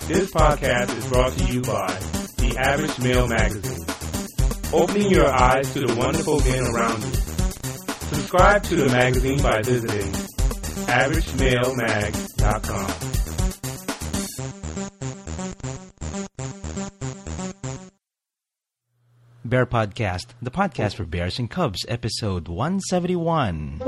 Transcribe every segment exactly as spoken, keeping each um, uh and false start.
This podcast is brought to you by The Average Male Magazine, opening your eyes to the wonderful men around you. Subscribe to the magazine by visiting average male mag dot com. Bear Podcast, the podcast for Bears and Cubs, episode one seventy-one.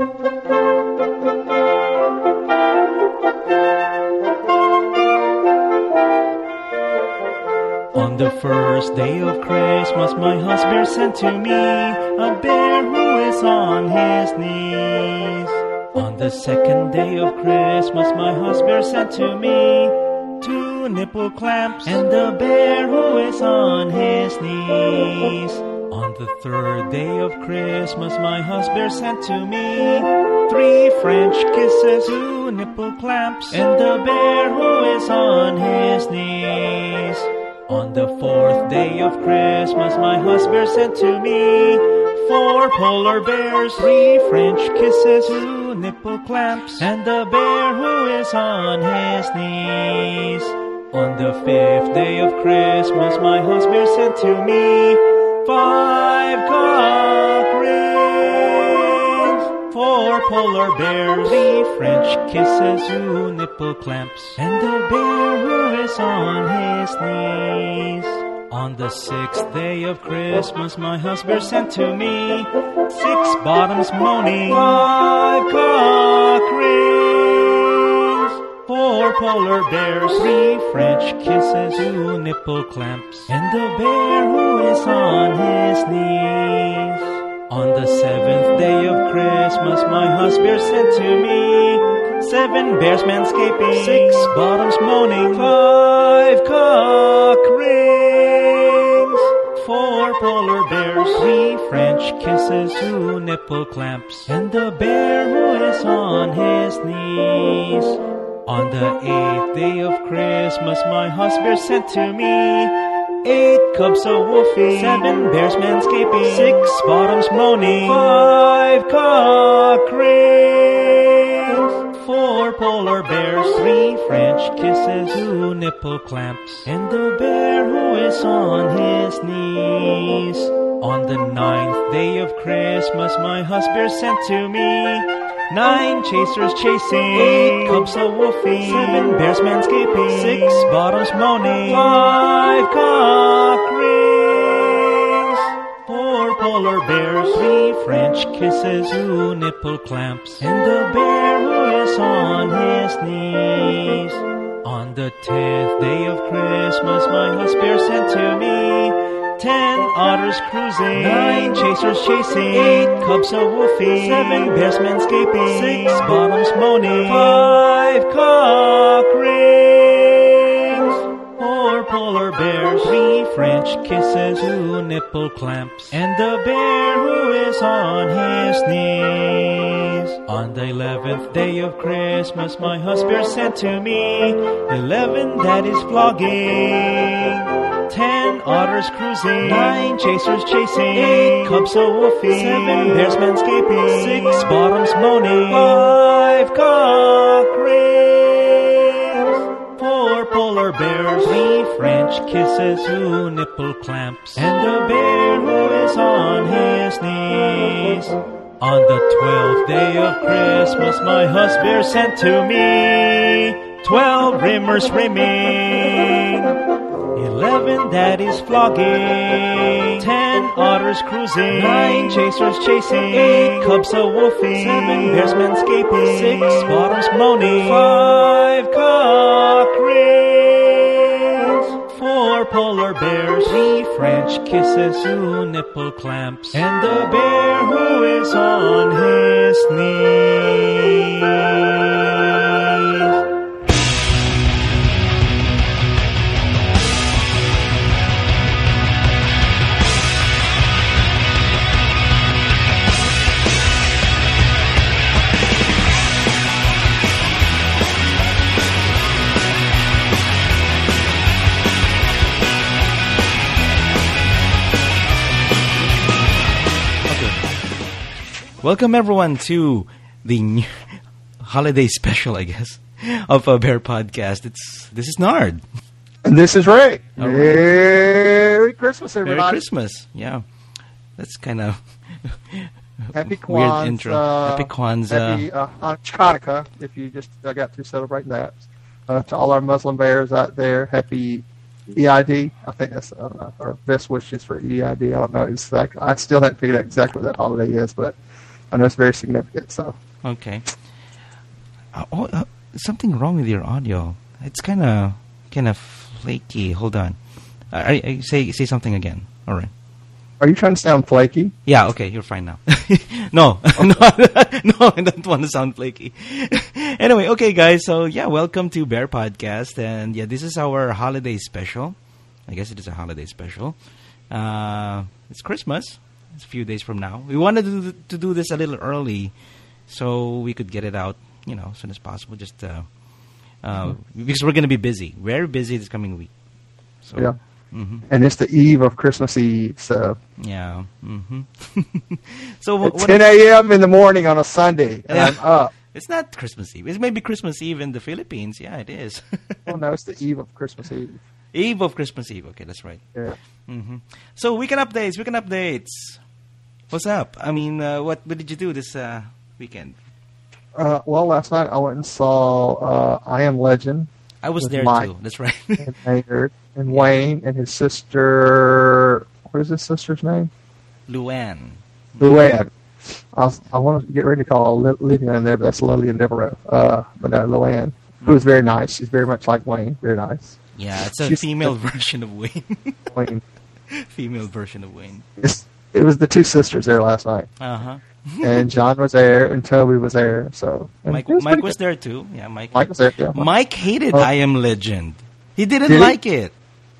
On the first day of Christmas, my husband sent to me a bear who is on his knees. On the second day of Christmas, my husband sent to me two nipple clamps and the bear who is on his knees. On the third day of Christmas, my husband sent to me three French kisses, two nipple clamps, and the bear who is on his knees. On the fourth day of Christmas, my husband sent to me four polar bears, three French kisses, two nipple clamps, and the bear who is on his knees. On the fifth day of Christmas, my husband sent to me five cock rings, four polar bears, three French kisses, two nipple clamps, and the bear who is on his knees. On the sixth day of Christmas, my husband sent to me six bottoms moaning, five cock rings, four polar bears, three French kisses, two nipple clamps, and the bear who is on his knees. On the seventh day of Christmas, my husband sent to me seven bears manscaping, six bottoms moaning, five cock rings, four polar bears, three French kisses, two nipple clamps, and the bear who is on his knees. On the eighth day of Christmas, my husband sent to me eight cubs of woofing, seven bears manscaping, six bottoms moaning, five cock rings, four polar bears, three French kisses, two nipple clamps, and the bear who is on his knees. On the ninth day of Christmas, my husband sent to me nine chasers chasing, eight cubs a woofing, seven bears manscaping, six bottoms moaning, five cock rings, four polar bears, three French kisses, two nipple clamps, and the bear who is on his knees. On the tenth day of Christmas, my husband sent to me ten otters cruising, nine chasers chasing, eight cubs a woofing, seven bears manscaping, six bottoms moaning, five cock rings, four polar bears, three French kisses, two nipple clamps, and the bear who is on his knees. On the eleventh day of Christmas, my husband sent to me eleven daddies flogging, ten otters cruising, nine chasers chasing, eight cubs a woofing, seven bears manscaping, six bottoms moaning, five cock rings, four polar bears, three French kisses, two nipple clamps, and the bear who is on his knees. On the twelfth day of Christmas, my husband sent to me twelve rimmers rimming, eleven daddies flogging, ten otters cruising, nine chasers chasing, eight cubs a woofing, seven bears manscaping, six bottoms moaning, five cock rings, four polar bears, three French kisses, two nipple clamps, and the bear who is on his knees. Welcome everyone to the new holiday special, I guess, of a Bear Podcast. It's this is Nard. And this is Ray. All right. Merry Christmas, everybody. Merry Christmas. Yeah. That's kind of Happy Kwanzaa. weird intro. Happy Kwanzaa. Happy uh, Hanukkah, if you just uh, got to celebrate that. Uh, to all our Muslim bears out there, happy E I D. I think that's uh, our best wishes for E I D. I don't know exactly. I still haven't figured out exactly what that holiday is, but I know it's very significant. So Okay. Uh, oh, uh, something wrong with your audio. It's kind of kind of flaky. Hold on. I, I say say something again. All right. are you trying to sound flaky? Yeah. Okay. You're fine now. no, no, no. I don't want to sound flaky. Anyway, okay, guys. So yeah, welcome to Bear Podcast, and yeah, this is our holiday special. I guess it is a holiday special. Uh, it's Christmas. It's a few days from now. We wanted to do, to do this a little early, so we could get it out, you know, as soon as possible. Just uh, uh, mm-hmm. because we're going to be busy, very busy this coming week. So, yeah, mm-hmm. and it's the eve of Christmas Eve, so yeah. Mm-hmm. so what, at ten a.m. in the morning on a Sunday, and yeah. I'm up. It's not Christmas Eve. It's maybe Christmas Eve in the Philippines. Yeah, it is. Oh no, it's the eve of Christmas Eve. Eve of Christmas Eve. Okay, that's right. Yeah. Mm-hmm. So weekend updates. Weekend updates. What's up? I mean, uh, what what did you do this uh, weekend? Uh, well, last night I went and saw uh, I Am Legend. I was with there Mike too. That's right. and Maynard and Wayne and his sister. What is his sister's name? Luann. Luann. I, was, I want to get ready to call Lillian in there, but that's Lillian Devereaux. Uh, but no, Luann, who was very nice. She's very much like Wayne. Very nice. Yeah, it's a She's, female version of Wayne. Wayne. Female version of Wayne. It's, it was the two sisters there last night. Uh huh. And John was there, and Toby was there. So Mike, was Mike was good. there too. Yeah, Mike. Mike was there. Yeah. Mike hated Oh. I Am Legend. He didn't Did he? like it.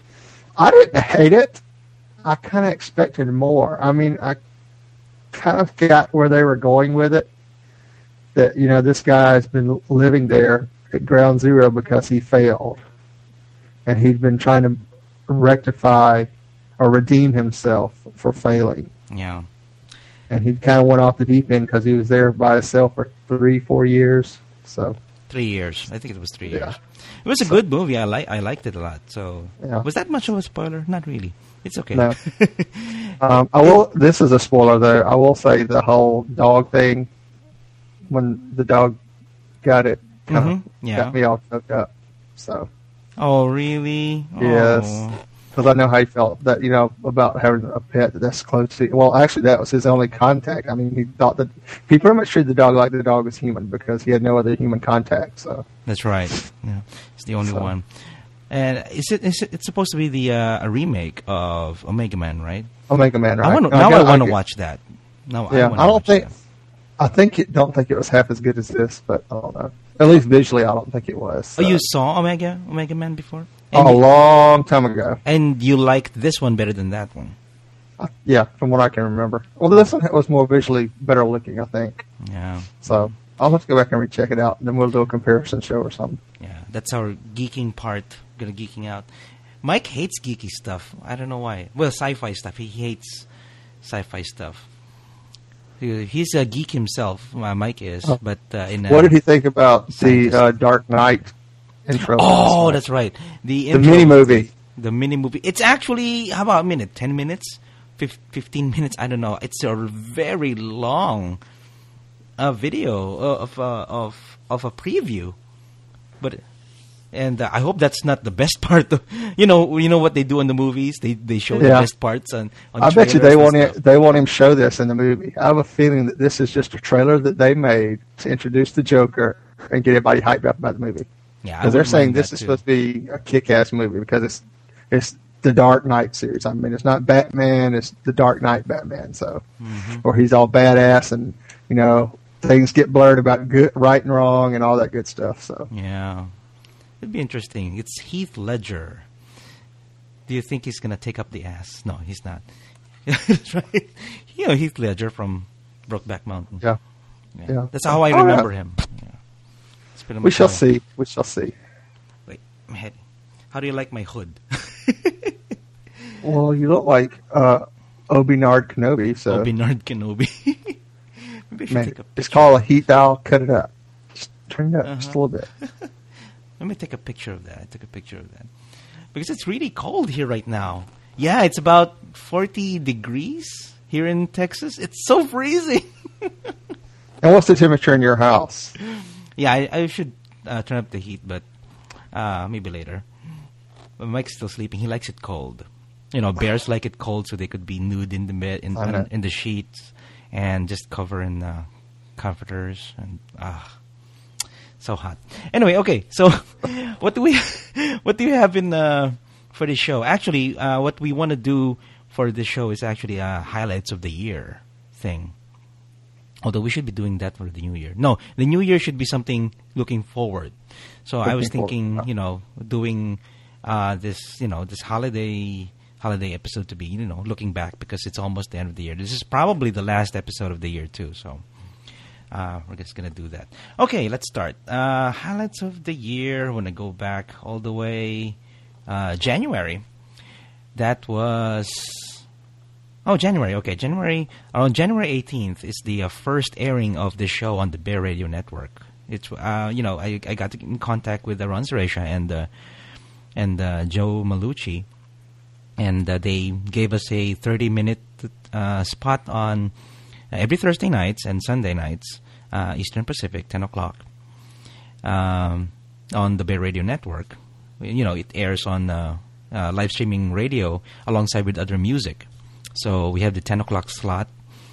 I didn't hate it. I kind of expected more. I mean, I kind of got where they were going with it. That, you know, this guy's been living there at Ground Zero because he failed. And he'd been trying to rectify or redeem himself for failing. Yeah. And he kind of went off the deep end because he was there by himself for three, four years. So Three years. I think it was three Yeah. years. It was a good movie. I like. I liked it a lot. So Yeah. was that much of a spoiler? Not really. It's okay. No. um, I will. This is a spoiler, though. I will say the whole dog thing. When the dog got it, kind Mhm, of yeah. got me all choked up. So Oh, really? Yes. Oh. because I know how he felt that you know about having a pet that's close to. Well, actually, that was his only contact. I mean, he thought that he pretty much treated the dog like the dog was human because he had no other human contact. So That's right. Yeah, it's the only So- one. And is it? Is it? It's supposed to be the uh, a remake of Omega Man, right? Omega Man, right? I want And now. I got- want to get- watch that. No, Yeah, wanna I don't watch think. that. I think it, don't think it was half as good as this, but I don't know. At least visually, I don't think it was. Oh, you so. saw Omega Omega Man before? Oh, And a you- long time ago. And you liked this one better than that one? Uh, Yeah, from what I can remember. Well, this one was more visually better looking, I think. Yeah, So I'll have to go back and recheck it out, and then we'll do a comparison show or something. yeah. That's our geeking part. Gonna geeking out. Mike hates geeky stuff. I don't know why. Well, sci-fi stuff. He hates sci-fi stuff. He- He's a geek himself. uh, Mike is, Oh. but uh, in uh, What did he think about the Scientist. uh, Dark Knight intro? Oh, that's right. The the intro- mini movie. The mini movie. It's actually, how about a minute? ten minutes? Fif- fifteen minutes? I don't know. It's a very long uh, video of, uh, of, of a preview. But, and uh, I hope that's not the best part. Of, you know, you know what they do in the movies? They they show the Yeah. best parts on, on I bet you trailers they and want him, stuff. they want him show this in the movie. I have a feeling that this is just a trailer that they made to introduce the Joker and get everybody hyped up about the movie. Yeah, I Because they're wouldn't saying mind this that is too. supposed to be a kick-ass movie because it's it's the Dark Knight series. I mean, it's not Batman; it's the Dark Knight Batman. So, Mm-hmm. where he's all badass and you know things get blurred about good, right and wrong, and all that good stuff. So, Yeah. It'd be interesting. It's Heath Ledger. Do you think he's going to take up the ass? No, he's not. That's right. You know Heath Ledger from Brokeback Mountain. yeah, yeah. That's how I Oh, yeah. remember him. Yeah. It's been a we shall while. see. We shall see. Wait, my head. How do you like my hood? Well, you look like uh, Obi-Wan Kenobi, so Oh, Bernard Kenobi. Maybe I should man, take a it's picture. called a heat dial. Cut it up. Just turn it up just a Uh-huh. little bit. Let me take a picture of that. I took a picture of that. because it's really cold here right now. Yeah, it's about forty degrees here in Texas. It's so freezing. And what's the temperature in your house? Yeah, I, I should uh, turn up the heat, but uh, maybe later. But Mike's still sleeping. He likes it cold. You know, bears like it cold, so they could be nude in the bed, in, in, in the sheets, and just cover in uh, comforters. And ah, so hot. Anyway, okay. So, what do we, what do you have in uh, for the show? Actually, uh, what we want to do for this show is actually a highlights of the year thing. Although we should be doing that for the new year. No, the new year should be something looking forward. So looking I was thinking, forward. you know, doing uh, this, you know, this holiday holiday episode to be, you know, looking back because it's almost the end of the year. This is probably the last episode of the year too. So uh, we're just gonna do that. Okay, let's start. Uh, highlights of the year. When I go back all the way uh, January, that was. Oh, January. Okay, January. On January eighteenth is the uh, first airing of the show on the Bear Radio Network. It's uh, you know, I I got in contact with uh, Ron Zaresha and uh, and uh, Joe Malucci, and uh, they gave us a thirty minute uh, spot on uh, every Thursday nights and Sunday nights, uh, Eastern Pacific, ten o'clock, um, on the Bear Radio Network. You know, it airs on uh, uh, live streaming radio alongside with other music. So we have the ten o'clock slot,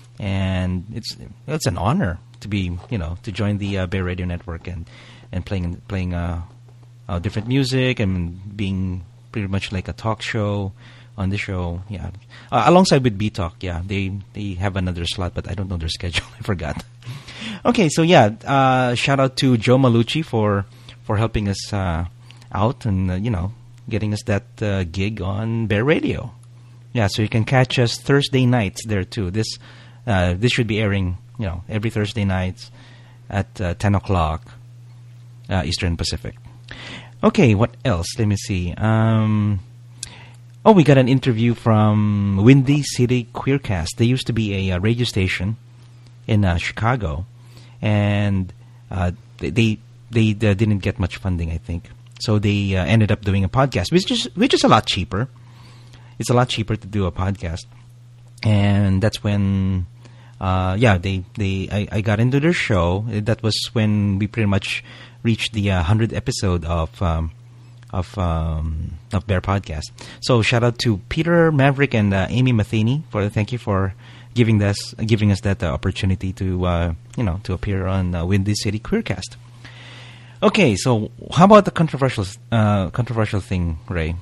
and it's it's an honor to be, you know, to join the uh, Bear Radio Network and and playing playing uh, uh, different music and being pretty much like a talk show on the show. Yeah, uh, alongside with B Talk. Yeah, they they have another slot, but I don't know their schedule. I forgot. Okay, so yeah, uh, shout out to Joe Malucci for for helping us uh, out and uh, you know, getting us that uh, gig on Bear Radio. Yeah, so you can catch us Thursday nights there too. This uh, this should be airing, you know, every Thursday nights at uh, ten o'clock uh, Eastern Pacific. Okay, what else? Let me see. Um, oh, we got an interview from Windy City Queercast. They used to be a, a radio station in uh, Chicago, and uh, they they, they uh, didn't get much funding, I think. So they uh, ended up doing a podcast, which is which is a lot cheaper. It's a lot cheaper to do a podcast, and that's when, uh, yeah, they they I, I got into their show. That was when we pretty much reached the uh, hundredth episode of um, of um, of Bear Podcast. So shout out to Peter Maverick and uh, Amy Matheny for thank you for giving us giving us that uh, opportunity to uh, you know to appear on uh, Windy City Queercast. Okay, so how about the controversial uh, controversial thing, Ray?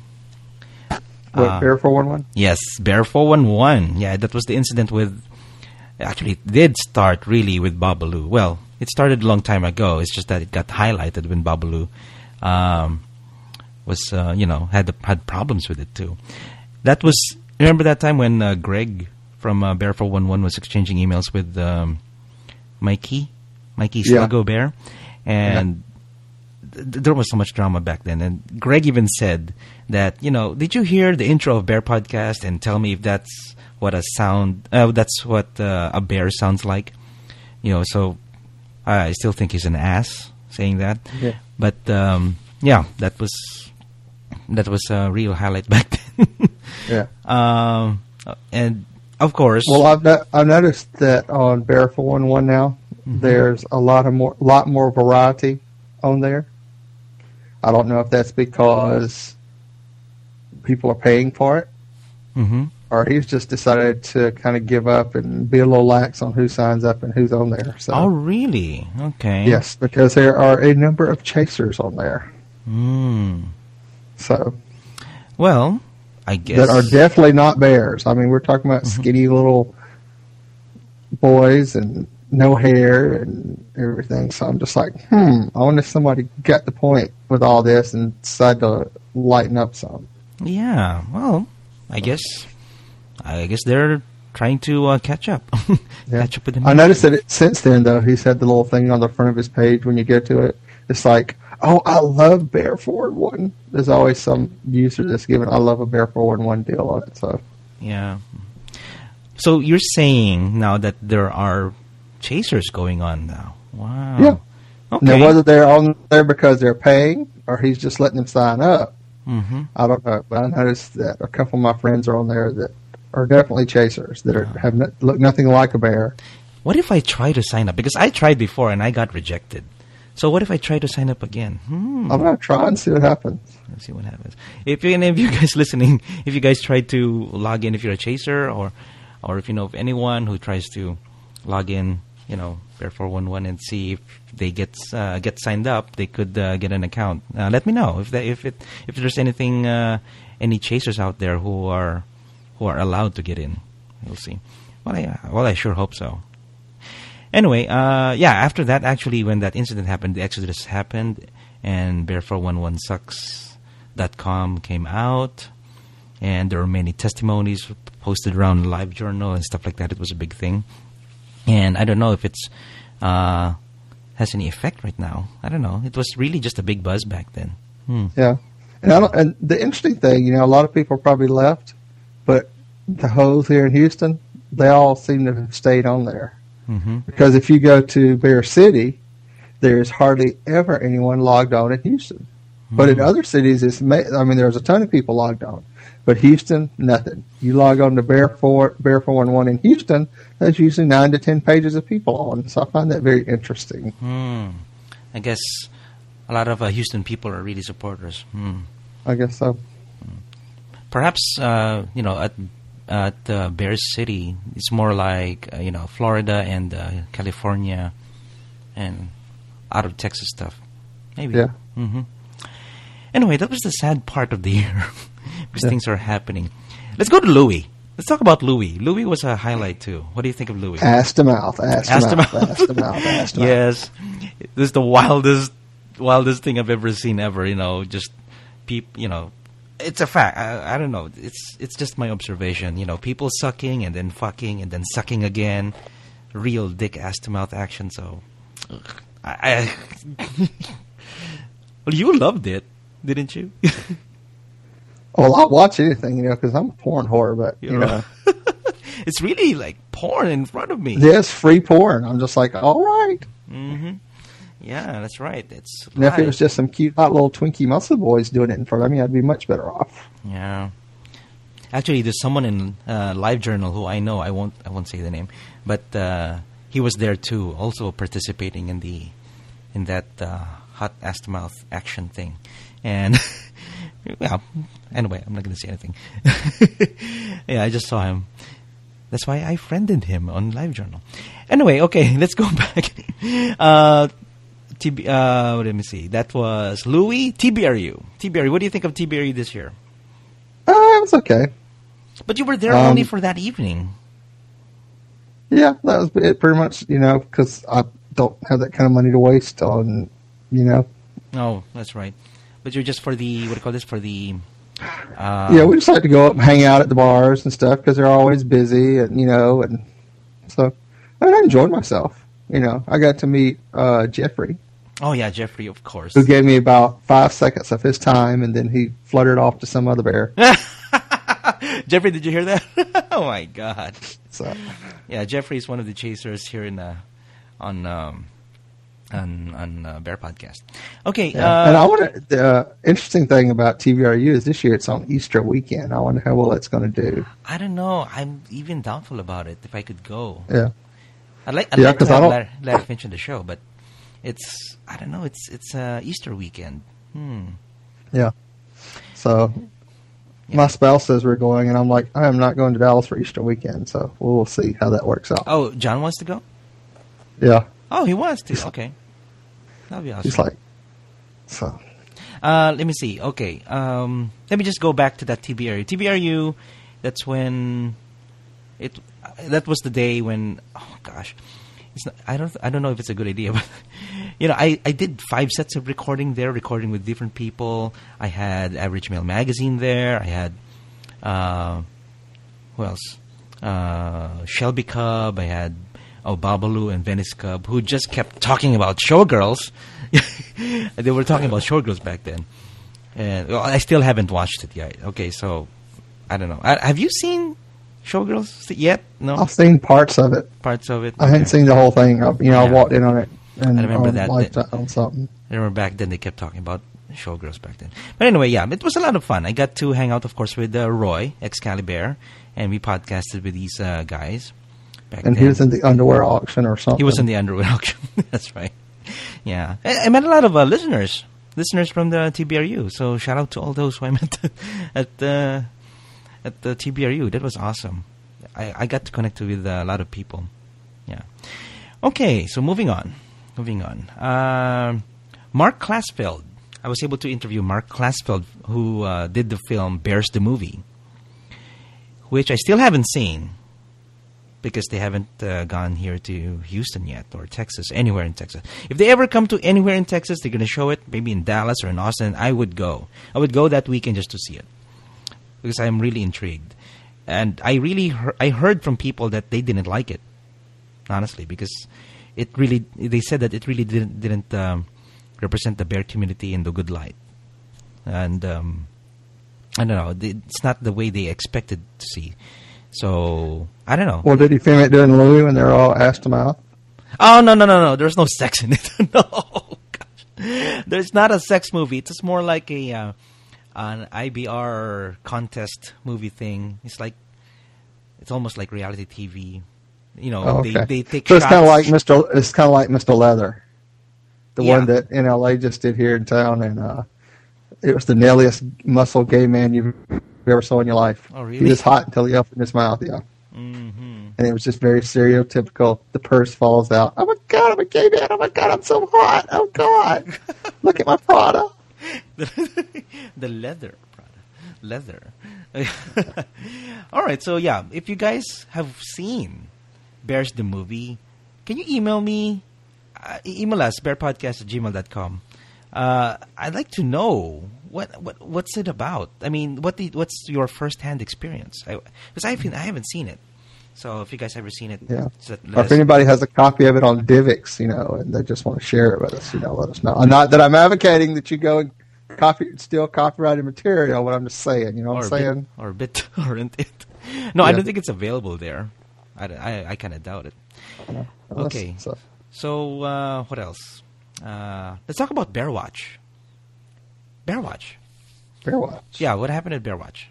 What, uh, Bear four one one? Yes, Bear four one one. Yeah, that was the incident with... Actually, it did start really with Babalu. Well, it started a long time ago. It's just that it got highlighted when Babalu um, was, uh, you know, had the, had problems with it too. That was... Remember that time when uh, Greg from uh, Bear four one one was exchanging emails with um, Mikey? Mikey Sluggo yeah. Bear? And... Yeah. th- there was so much drama back then. And Greg even said that, you know, did you hear the intro of Bear Podcast and tell me if that's what a sound, uh, that's what uh, a bear sounds like? You know, so I still think he's an ass saying that. Yeah. But, um, yeah, that was that was a real highlight back then. Yeah. Um, and, of course... Well, I've, no- I've noticed that on Bear four one one now, mm-hmm. there's a lot of more, lot more variety on there. I don't know if that's because people are paying for it, mm-hmm. or he's just decided to kind of give up and be a little lax on who signs up and who's on there. So, oh, really? Okay. Yes, because there are a number of chasers on there. Mm. So, well, I guess that are definitely not bears. I mean, we're talking about mm-hmm. skinny little boys and no hair and everything. So I'm just like, hmm, I wonder if somebody got the point with all this and decided to lighten up some. Yeah, well, I guess I guess they're trying to uh, catch up. yeah. Catch up with them. I noticed that it, since then, though, he's had the little thing on the front of his page when you get to it. It's like, oh, I love Bear four one one. There's always some user that's giving I love a Bear four one one deal on it. So yeah. So you're saying now that there are chasers going on now. Wow. Yeah. Okay. Now, whether they're on there because they're paying or he's just letting them sign up, Mm-hmm. I don't know, but I noticed that a couple of my friends are on there that are definitely chasers that are, have no, look nothing like a bear. What if I try to sign up? Because I tried before and I got rejected. So what if I try to sign up again? Hmm. I'm gonna try and see what happens. Let's see what happens. If any of you guys listening, if you guys try to log in, if you're a chaser, or or if you know of anyone who tries to log in, you know, Bear four one one and see if they get uh, get signed up, they could uh, get an account. Uh, let me know if that, if it if there's anything uh, any chasers out there who are who are allowed to get in. We'll see. Well, I well I sure hope so. Anyway, uh, yeah. After that, actually, when that incident happened, the Exodus happened, and Bear four one one sucks dot com came out, and there were many testimonies posted around the Live Journal and stuff like that. It was a big thing. And I don't know if it's uh, has any effect right now. I don't know. It was really just a big buzz back then. Hmm. Yeah, and, I don't, and the interesting thing, you know, a lot of people probably left, but the hoes here in Houston, they all seem to have stayed on there. Mm-hmm. Because if you go to Bear City, there's hardly ever anyone logged on in Houston. Mm-hmm. But in other cities, it's I mean, there's a ton of people logged on. But Houston, nothing. You log on to Bear four Bear four one one in Houston, there's usually nine to ten pages of people on. So I find that very interesting. Hmm. I guess a lot of uh, Houston people are really supporters. Hmm. I guess so. Perhaps uh, you know at at uh, Bear City, it's more like uh, you know Florida and uh, California, and out of Texas stuff. Maybe. Yeah. Mm-hmm. Anyway, that was the sad part of the year. Because yeah. things are happening. Let's go to Louis. Let's talk about Louis. Louis was a highlight too. What do you think of Louis? Ass to mouth, ass, ass to mouth, mouth. ass to mouth, ass to mouth. Yes, this is the wildest, wildest thing I've ever seen ever. You know, just peop. You know, it's a fact. I, I don't know. It's it's just my observation. You know, people sucking and then fucking and then sucking again. Real dick ass to mouth action. So, ugh, I, I well, you loved it, didn't you? Well, I'll watch anything, you know, because I'm a porn whore, but, you You're know. It's really like porn in front of me. Yes, free porn. I'm just like, all right. Mm-hmm. Yeah, that's right. It's and if it was just some cute, hot little Twinkie muscle boys doing it in front of me, I'd be much better off. Yeah. Actually, there's someone in uh, Live Journal who I know. I won't. I won't say the name, but uh, he was there too, also participating in the in that uh, hot ass to mouth action thing, and. Well, anyway, I'm not going to say anything. Yeah, I just saw him. That's why I friended him on Live Journal. Anyway, okay, let's go back. Uh, T B, uh, let me see. That was Louis. T B R U. T B R U. What do you think of T B R U this year? Uh, it was okay. But you were there um, only for that evening. Yeah, that was it pretty much, you know, because I don't have that kind of money to waste on, you know. Oh, that's right. But you're just for the, what do you call this, for the... Uh, yeah, we just like to go up and hang out at the bars and stuff because they're always busy, and you know, and so I mean, I enjoyed myself. You know, I got to meet uh, Jeffrey. Oh yeah, Jeffrey, of course. Who gave me about five seconds of his time, and then he fluttered off to some other bear. Jeffrey, did you hear that? Oh my God! So yeah, Jeffrey is one of the chasers here in uh, on. Um, on on uh, Bear Podcast. Okay. Yeah. Uh, and I wonder, the uh, interesting thing about T B R U is this year it's on Easter weekend. I wonder how well it's going to do. I don't know. I'm even doubtful about it, if I could go. Yeah. I'd like, I'd yeah, like to have Larry, don't... Larry mention the show, but it's, I don't know, it's it's uh, Easter weekend. Hmm. Yeah. So yeah. My spouse says we're going, and I'm like, I am not going to Dallas for Easter weekend, so we'll see how that works out. Oh, John wants to go? Yeah. Oh, he wants to. Okay. That'll be awesome. He's like, so. Uh, let me see. Okay. Um, let me just go back to that T B R U. T B R U, that's when it. Uh, that was the day when. Oh gosh, it's not, I don't. I don't know if it's a good idea, but you know, I, I did five sets of recording there, recording with different people. I had Average Male Magazine there. I had. Uh, who else? Uh, Shelby Cub. I had. Oh, Babalu and Venice Cub, who just kept talking about showgirls. They were talking about showgirls back then. And well, I still haven't watched it yet. Okay, so I don't know. I, have you seen Showgirls yet? No? I've seen parts of it. Parts of it? I okay. haven't seen the whole thing. I, you know, yeah. I walked in on it. And I remember on, that. Like that on something. I remember back then they kept talking about showgirls back then. But anyway, yeah, it was a lot of fun. I got to hang out, of course, with uh, Roy, Excalibur, and we podcasted with these uh, guys back and then. he was in the underwear auction or something. He was in the underwear auction. That's right. Yeah. I, I met a lot of uh, listeners, listeners from the T B R U. So shout out to all those who I met at the at the T B R U. That was awesome. I, I got to connect with uh, a lot of people. Yeah. Okay, so moving on. Moving on. Uh, Mark Klasfeld. I was able to interview Mark Klasfeld, who uh, did the film Bears the Movie, which I still haven't seen because they haven't uh, gone here to Houston yet, or Texas, anywhere in Texas. If they ever come to anywhere in Texas, they're going to show it, maybe in Dallas or in Austin, I would go. I would go that weekend just to see it because I'm really intrigued. And I really he- I heard from people that they didn't like it, honestly, because it really, they said that it really didn't, didn't um, represent the bear community in the good light. And um, I don't know, it's not the way they expected to see. So, I don't know. Well, did he film it doing Louis when they're all asked him out? Oh, no, no, no, no. There's no sex in it. No. Gosh. There's not a sex movie. It's more like a uh, an I B R contest movie thing. It's like, it's almost like reality T V. You know, Oh, okay. they, they take so it's shots. kind of like Mister It's kind of like Mister Leather, the Yeah. one that N L A just did here in town, and uh, it was the nailiest muscle gay man you've ever saw in your life. Oh, really? He was hot until he opened his mouth, yeah. Mm-hmm. And it was just very stereotypical. The purse falls out. Oh my God, I'm a gay man. Oh my God, I'm so hot. Oh God, look at my Prada. The leather product. Leather. All right, so yeah, if you guys have seen Bears the Movie, can you email me? Uh, e- email us, bearpodcast at gmail dot com. Uh, I'd like to know what, what what's it about. I mean, what the, what's your first-hand experience? Because I, I, haven't- I haven't seen it. So if you guys ever seen it, Yeah. just let Or if us- anybody has a copy of it on Divx, you know, and they just want to share it with us, you know, let us know. Not that I'm advocating that you go and copy, steal copyrighted material, but I'm just saying, you know what I'm or saying? bit, or BitTorrent it. No, I Yeah. don't think it's available there. I, I, I kind of doubt it. Well, Okay. that's- So, So, uh, what else? Uh, let's talk about Bear Watch. Bear Watch. Bear Watch. Yeah, what happened at Bear Watch?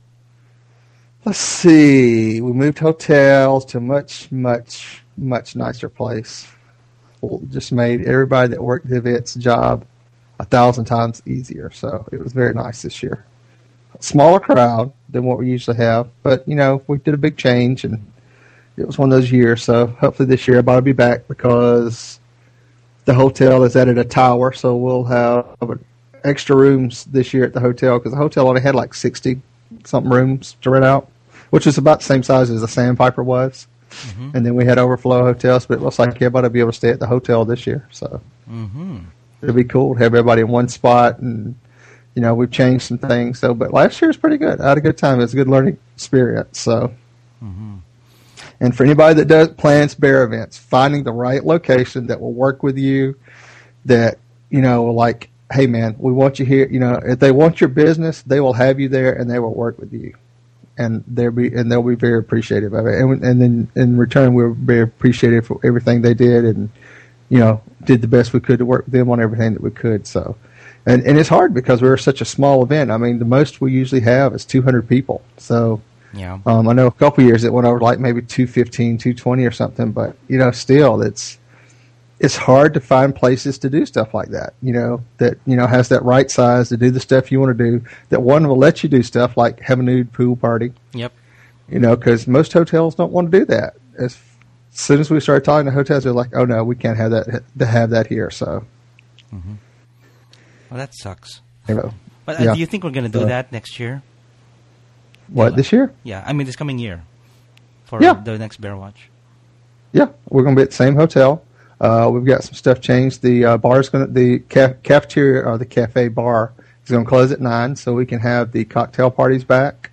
Let's see. We moved hotels to a much, much, much nicer place. Well, just made everybody that worked the event's job a thousand times easier. So it was very nice this year. Smaller crowd than what we usually have, but you know we did a big change, and it was one of those years. So hopefully this year I'll be back because the hotel is at a tower, so we'll have extra rooms this year at the hotel because the hotel only had like sixty something rooms to rent out, which is about the same size as the Sandpiper was. Mm-hmm. And then we had overflow hotels, but it looks like everybody will be able to stay at the hotel this year. So Mm-hmm. it'll be cool to have everybody in one spot. And, you know, we've changed some things. So, but last year was pretty good. I had a good time. It was a good learning experience. So, Mm-hmm. and for anybody that does plans bear events, finding the right location that will work with you, that, you know, like, hey man, we want you here. You know, if they want your business, they will have you there and they will work with you. And they'll be and they'll be very appreciative of it. And, and then in return, we're very appreciative for everything they did, and you know, did the best we could to work with them on everything that we could. So, and and it's hard because we're such a small event. I mean, the most we usually have is two hundred people. So, Yeah. um, I know a couple years it went over like maybe two fifteen, two twenty or something. But you know, still, it's it's hard to find places to do stuff like that. You know, that you know has that right size to do the stuff you want to do. That one will let you do stuff like have a nude pool party. Yep. You know, because most hotels don't want to do that. As soon as we started talking to hotels, they're like, "Oh no, we can't have that to have that here." So, Mm-hmm. Well, that sucks. you know, But uh, Yeah. do you think we're going to do Uh, that next year? what this year? Yeah, I mean this coming year for Yeah. the next Bear Watch. Yeah, we're going to be at the same hotel. Uh, we've got some stuff changed. The uh, bar is going to the ca- cafeteria or the cafe bar is going to close at nine, so we can have the cocktail parties back.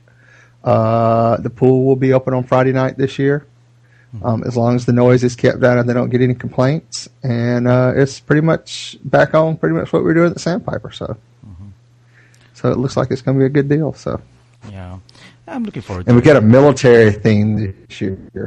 Uh, the pool will be open on Friday night this year, um, as long as the noise is kept down and they don't get any complaints. And uh, it's pretty much back on pretty much what we were doing at the Sandpiper. So, so it looks like it's going to be a good deal. So, Yeah, I'm looking forward. and to we got a military theme this year.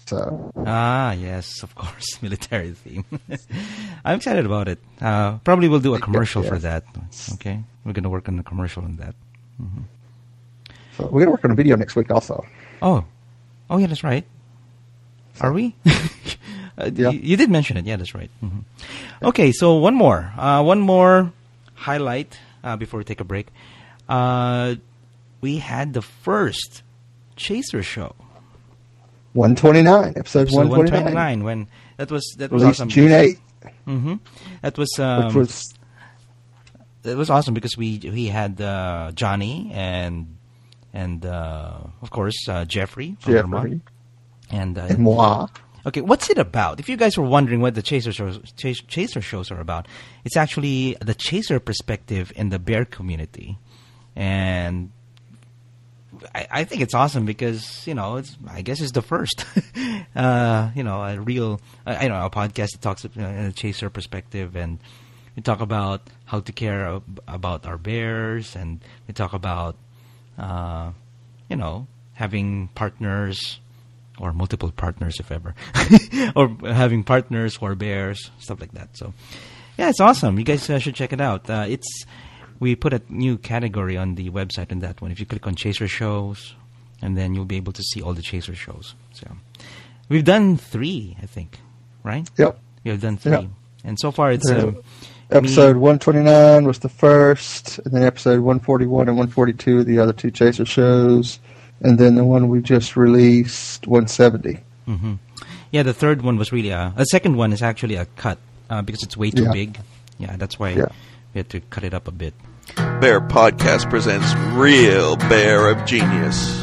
So Ah, yes, of course, military theme. I'm excited about it. Uh, probably we'll do a commercial yeah. for that. Okay, we're gonna work on a commercial on that. Mm-hmm. So we're gonna work on a video next week also. Oh, oh yeah, that's right. Are we? uh, Yeah. you, you did mention it. Yeah, that's right. Mm-hmm. Okay, so one more, uh, one more highlight uh, before we take a break. Uh, we had the first Chaser show. one twenty-nine, episode So one one twenty-nine. twenty-nine. When that was that was Released awesome. June eighth, Mm-hmm. That was um, which was it was awesome because we we had uh, Johnny and and uh, of course uh, Jeffrey from Vermont. Jeffrey and uh, and moi. Okay, what's it about? If you guys were wondering what the Chaser shows, Chas- Chaser shows are about, it's actually the Chaser perspective in the bear community, and I, I think it's awesome because you know it's I guess it's the first, uh, you know, a real I, I don't know a podcast that talks in a Chaser perspective, and we talk about how to care ab- about our bears, and we talk about uh, you know having partners. Or multiple partners, if ever, or having partners who are bears, stuff like that. So, yeah, it's awesome. You guys uh, should check it out. Uh, it's we put a new category on the website on that one. If you click on Chaser shows, and then you'll be able to see all the Chaser shows. So, we've done three, I think, right? Yep. We have done three, Yep. and so far it's Yeah. um, Episode me- one twenty-nine was the first, and then episode one forty-one and one forty-two, the other two Chaser shows. And then the one we just released, one seventy. Mm-hmm. Yeah, the third one was really a. The second one is actually a cut uh, because it's way too Yeah. big. Yeah, that's why Yeah. we had to cut it up a bit. Bear Podcast presents Real Bear of Genius.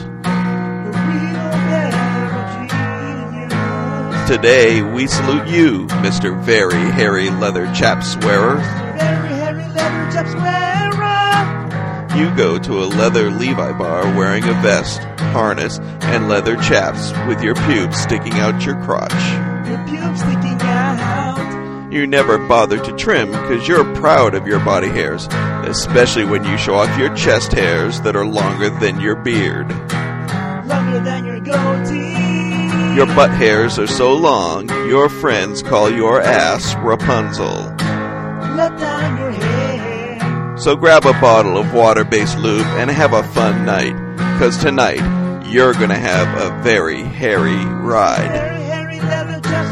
Today we salute you, Mister Very Hairy Leather Chap Swearer. Very hairy leather chap swearer. You go to a leather Levi bar wearing a vest, harness, and leather chaps with your pubes sticking out your crotch. Your pubes sticking out. You never bother to trim because you're proud of your body hairs, especially when you show off your chest hairs that are longer than your beard. Longer than your goatee. Your butt hairs are so long, your friends call your ass Rapunzel. Let down your hair. So grab a bottle of water-based lube and have a fun night, because tonight you're going to have a very hairy ride. Very hairy leather chap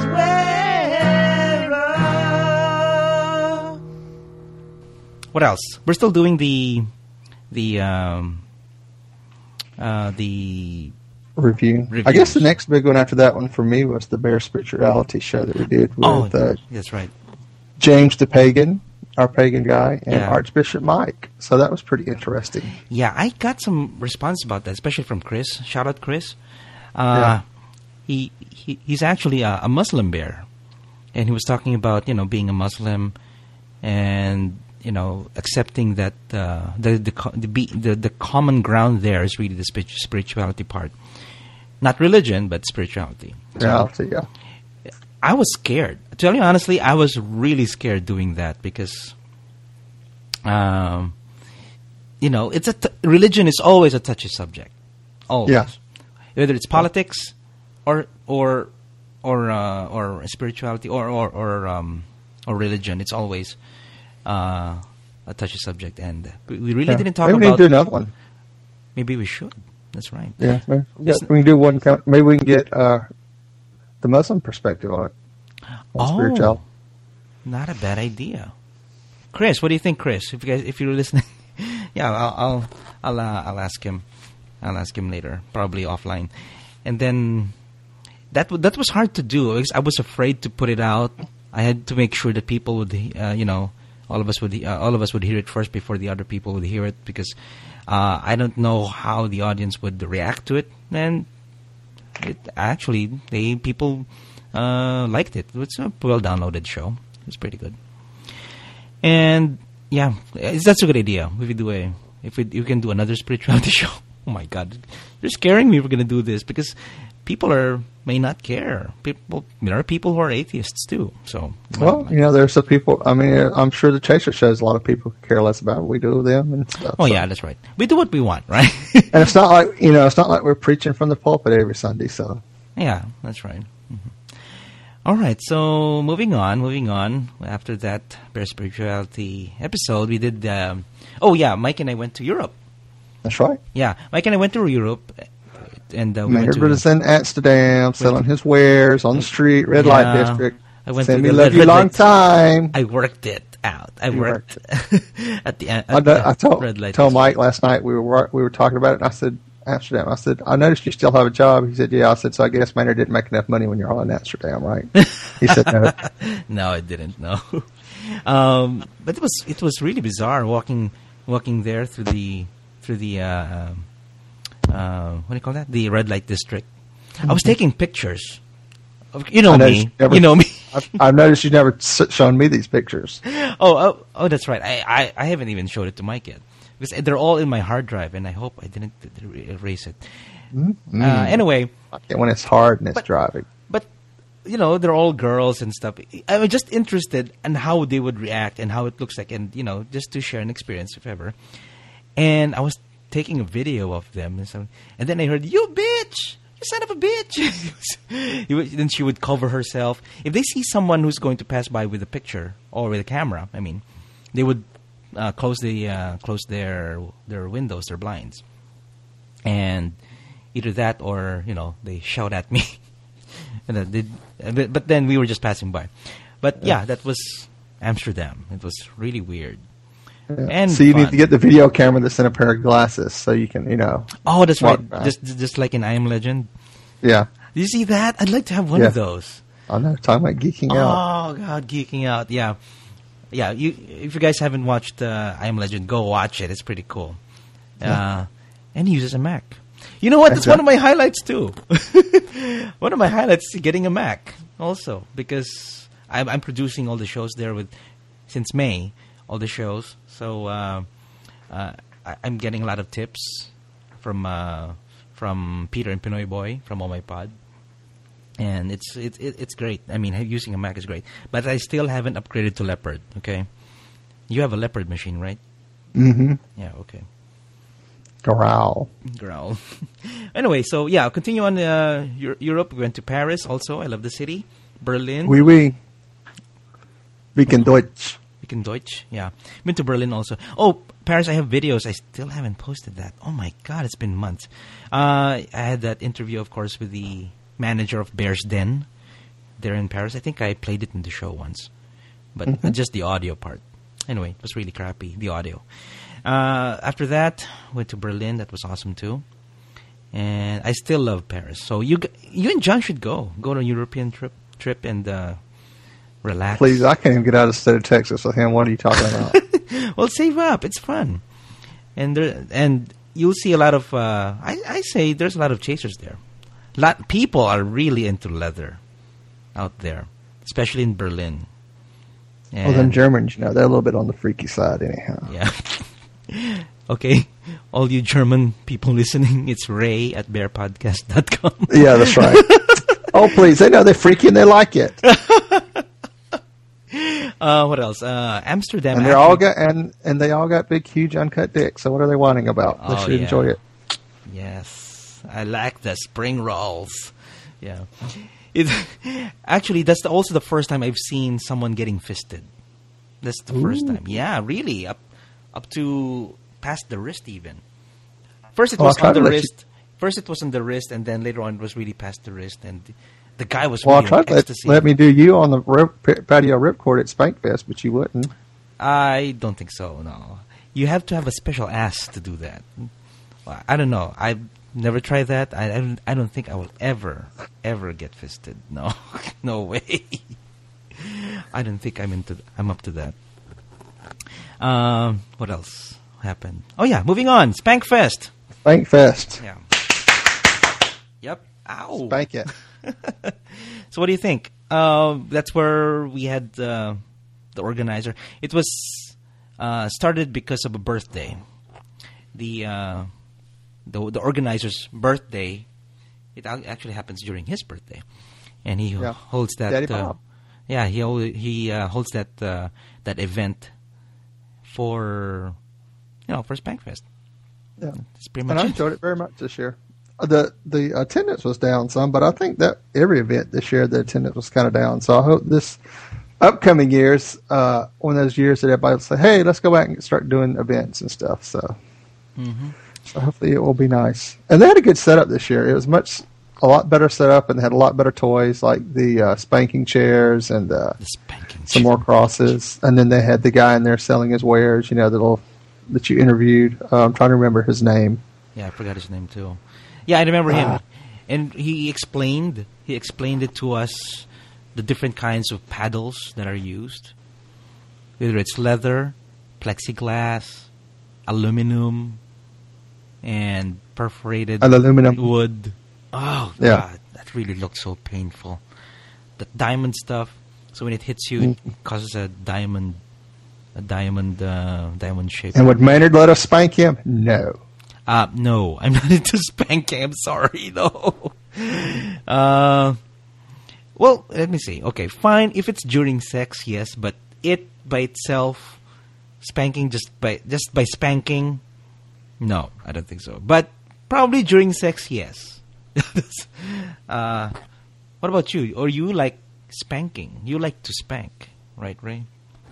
swearer. What else? We're still doing the the um, uh, the Review. Reviews. I guess the next big one after that one for me was the Bear Spirituality show that we did with oh, uh, that's right. James the Pagan, our pagan guy, and Yeah. Archbishop Mike. So that was pretty interesting. Yeah, I got some response about that, especially from Chris. Shout out, Chris. Uh, Yeah. he, he he's actually a, a Muslim bear, and he was talking about you know being a Muslim, and you know accepting that uh, the the, co- the be- the the common ground there is really the spirit- spirituality part, not religion but spirituality. So Reality, yeah. I was scared. To tell you honestly, I was really scared doing that because, um, you know, it's a t- religion is always a touchy subject, always. Yeah. Whether it's politics, or or or uh, or spirituality, or or or um, or religion, it's always uh, a touchy subject, and we we really Yeah. didn't talk maybe we about. need to do another one. Maybe we should. That's right. Yeah, maybe we can- we can do one. count- Maybe we can get uh, the Muslim perspective on it. On Oh. spirituality. Not a bad idea, Chris. What do you think, Chris? If you guys, if you're listening, yeah, I'll I'll I'll, uh, I'll ask him. I'll ask him later, probably offline. And then that w- that was hard to do. because I was afraid to put it out. I had to make sure that people would, uh, you know, all of us would uh, all of us would hear it first before the other people would hear it because uh, I don't know how the audience would react to it. And it actually, they people. Uh, liked it. It's a well downloaded show. It was pretty good. And yeah, it's, that's a good idea. If we do a, if we you can do another spirituality show. Oh my God, you're scaring me. If we're gonna do this because people are may not care. People there are people who are atheists too. So Well, you know, there's some people. I mean, I'm sure the Chaser shows a lot of people who care less about what we do with them and stuff. oh so. yeah, that's right. We do what we want, right? And it's not like you know, it's not like we're preaching from the pulpit every Sunday. So Yeah, that's right. Mm-hmm. All right, so moving on, moving on. After that Bear Spirituality episode, we did... Um, oh, yeah, Mike and I went to Europe. That's right. Yeah, Mike and I went to Europe. And uh, we Maynard went was to... in Amsterdam, selling his wares on the street, red Yeah, light district. I went Cindy, to the love red, you red long light- time. I worked it out. I You worked, at the at I, know- the I told, red light told district. Mike last night we were we were talking about it, and I said, Amsterdam. I said, I noticed you still have a job. He said, yeah. I said, so I guess Maynard didn't make enough money when you're all in Amsterdam, right? He said, no. No, I didn't. No, um, but it was it was really bizarre walking walking there through the through the uh, um, uh, what do you call that? The red light district. I was taking pictures. Of, you know I me. noticed you never- You know me. I've, I've noticed you've never s- shown me these pictures. oh, oh, oh, that's right. I, I, I haven't even showed it to Mike yet because they're all in my hard drive, and I hope I didn't erase it. Mm-hmm. Uh, anyway. When it's hard and it's But- driving. But, you know, they're all girls and stuff. I was just interested in how they would react and how it looks like, and, you know, just to share an experience, if ever. And I was taking a video of them, and, so, and then I heard, "You bitch! You son of a bitch!" He would- then she would cover herself. If they see someone who's going to pass by with a picture or with a camera, I mean, they would uh, close the uh, close their their windows, their blinds, and either that or, you know, they shout at me. And then they, but, but then we were just passing by. But yeah, that was Amsterdam. It was really weird. Yeah. And so you fun. need to get the video camera that's in a pair of glasses so you can, you know. Oh, that's walk right. by. Just just like in I Am Legend. Yeah. Did you see that? I'd like to have one Yeah. of those. I know. Talking about geeking out. Oh God, geeking out. Yeah, yeah. You, if you guys haven't watched uh, I Am Legend, go watch it. It's pretty cool. Uh, and he uses a Mac. You know what? That's one of my highlights too. One of my highlights is getting a Mac also, because I'm, I'm producing all the shows there with since May, all the shows. So uh, uh, I, I'm getting a lot of tips from uh, from Peter and Pinoy Boy from Oh My Pod. And it's it, it it's great. I mean, using a Mac is great, but I still haven't upgraded to Leopard. Okay, you have a Leopard machine, right? Mm-hmm. Yeah. Okay. Growl. Growl. Anyway, so yeah, continue on uh, Euro- Europe. We went to Paris also. I love the city. Berlin. Oui, oui. We can Deutsch. We can Deutsch. Yeah. Been to Berlin also. Oh, Paris, I have videos. I still haven't posted that. Oh my God, it's been months. Uh, I had that interview, of course, with the manager of Bear's Den there in Paris. I think I played it in the show once, but Mhm. just the audio part. Anyway, it was really crappy, the audio. Uh, after that, went to Berlin. That was awesome too. And I still love Paris. So you g- you and John should go. Go on a European trip trip and uh, relax. Please, I can't even get out of the state of Texas with him. What are you talking about? Well, save up. It's fun. And there, and you'll see a lot of, uh, I, I say there's a lot of chasers there. Lot people are really into leather out there, especially in Berlin. Well, them And- Germans, you know, they're a little bit on the freaky side anyhow. Yeah. Okay. All you German people listening, it's Ray at bear podcast dot com. Yeah, that's right. Oh, please. They know they're freaky and they like it. Uh, what else? Uh, Amsterdam. And they're all actually- got and, and they all got big, huge, uncut dicks. So what are they whining about? They Oh, should yeah. enjoy it. Yes, I like the spring rolls. Yeah, it actually that's the, also the first time I've seen someone getting fisted. That's the first time. Yeah, really, up up to past the wrist even. First it Oh, I was tried on the to let you- wrist. First it was on the wrist, and then later on it was really past the wrist, and the, the guy was Well, I really tried in to let, ecstasy. let me do you on the rip, patio ripcord at Spankfest, but you wouldn't. I don't think so. No, you have to have a special ass to do that. Well, I don't know. I've never tried that. I, I don't. I don't think I will ever, ever get fisted. No, no way. I don't think I'm into. I'm up to that. Um, what else happened? Oh yeah, moving on. Spankfest. Spankfest. Yeah. Yep. Ow. Spank it. So what do you think? Uh, that's where we had uh, the organizer. It was uh, started because of a birthday. The uh, the the organizer's birthday. It ac- actually happens during his birthday, and he Yeah. holds that. Daddy uh, Bob. yeah, he hol- he uh, holds that uh, that event for you know for Spankfest. Yeah. That's pretty And much I it. enjoyed it very much this year. the the attendance was down some, but I think that every event this year the attendance was kind of down. So I hope this upcoming years, uh, one of those years that everybody will say, "Hey, let's go back and start doing events and stuff." So, Mm-hmm. so hopefully it will be nice. And they had a good setup this year. It was much a lot better setup, and they had a lot better toys like the uh, spanking chairs and uh, The spanking some more crosses. And then they had the guy in there selling his wares. You know, the little that you interviewed. Uh, I'm trying to remember his name. Yeah, I forgot his name too. Yeah, I remember him, and he explained he explained it to us, the different kinds of paddles that are used, whether it's leather, plexiglass, aluminum, and perforated And aluminum. wood. Oh Yeah. God, that really looked so painful. The diamond stuff. So when it hits you, Mm-hmm. it causes a diamond, a diamond, uh, diamond shape. And would Maynard let us spank him? No. Uh, no, I'm not into spanking. I'm sorry, no. Uh, well, let me see. Okay, fine. If it's during sex, yes, but it by itself, spanking just by just by spanking, no, I don't think so. But probably during sex, yes. uh, what about you? Or you like spanking? You like to spank, right, Ray?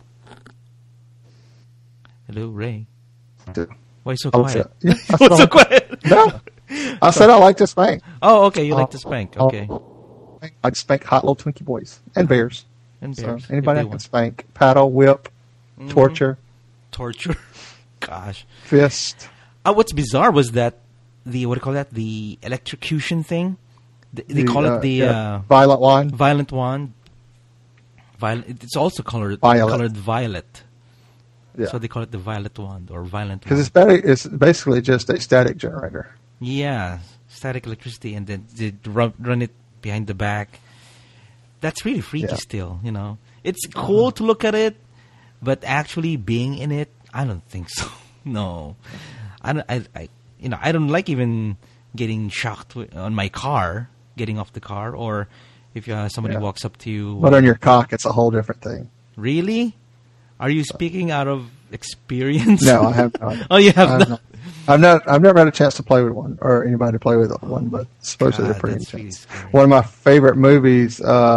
Hello, Ray. Why so I quiet? said- yeah, I What's so said- quiet? No. I said I like to spank. Oh, okay. You like to I'll- spank. I'll- Okay. I'd spank hot little Twinkie boys and bears. And So bears. anybody if I they can want. spank, paddle, whip, torture, Torture. Gosh. fist. Uh, what's bizarre was that the, what do you call that? The electrocution thing. They, they The, call uh, it the yeah, uh, violent wand. violent wand. Violet. It's also colored Violet. colored violet. Yeah. So they call it the violet wand or violent Because wand. it's, better- it's basically just a static generator. Yeah, static electricity, and then they run, run it behind the back. That's really freaky. Yeah. Still, you know, it's cool to look at it, but actually being in it, I don't think so. No, I, don't, I, I, you know, I don't like even getting shocked wi- on my car, getting off the car, or if uh, somebody Yeah. walks up to you. But on your cock, it's a whole different thing. Really? Are you speaking out of experience? No, I have not. Oh, you have I've not. not. I've not. I've never had a chance to play with one or anybody to play with one, but supposedly God, they're pretty that's really intense. scary. One of my favorite movies,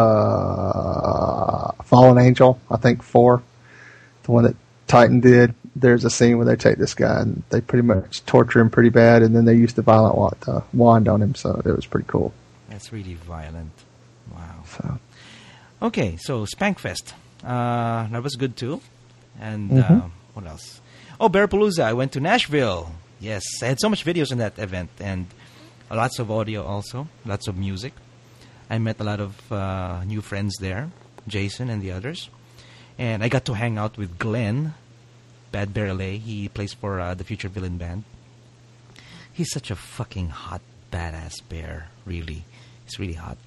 uh, Fallen Angel, I think four, the one that Titan did. There's a scene where they take this guy and they pretty much torture him pretty bad, and then they use the violent wand, uh, wand on him. So it was pretty cool. That's really violent. Wow. So Okay, so Spankfest. Uh, that was good too. And Mhm. uh, what else? Oh, Bearpalooza. I went to Nashville. Yes, I had so much videos in that event and lots of audio also, lots of music. I met a lot of uh, new friends there, Jason and the others. And I got to hang out with Glenn, Bad Bear L A. He plays for uh, the Future Villain Band. He's such a fucking hot, badass bear, really. He's really hot.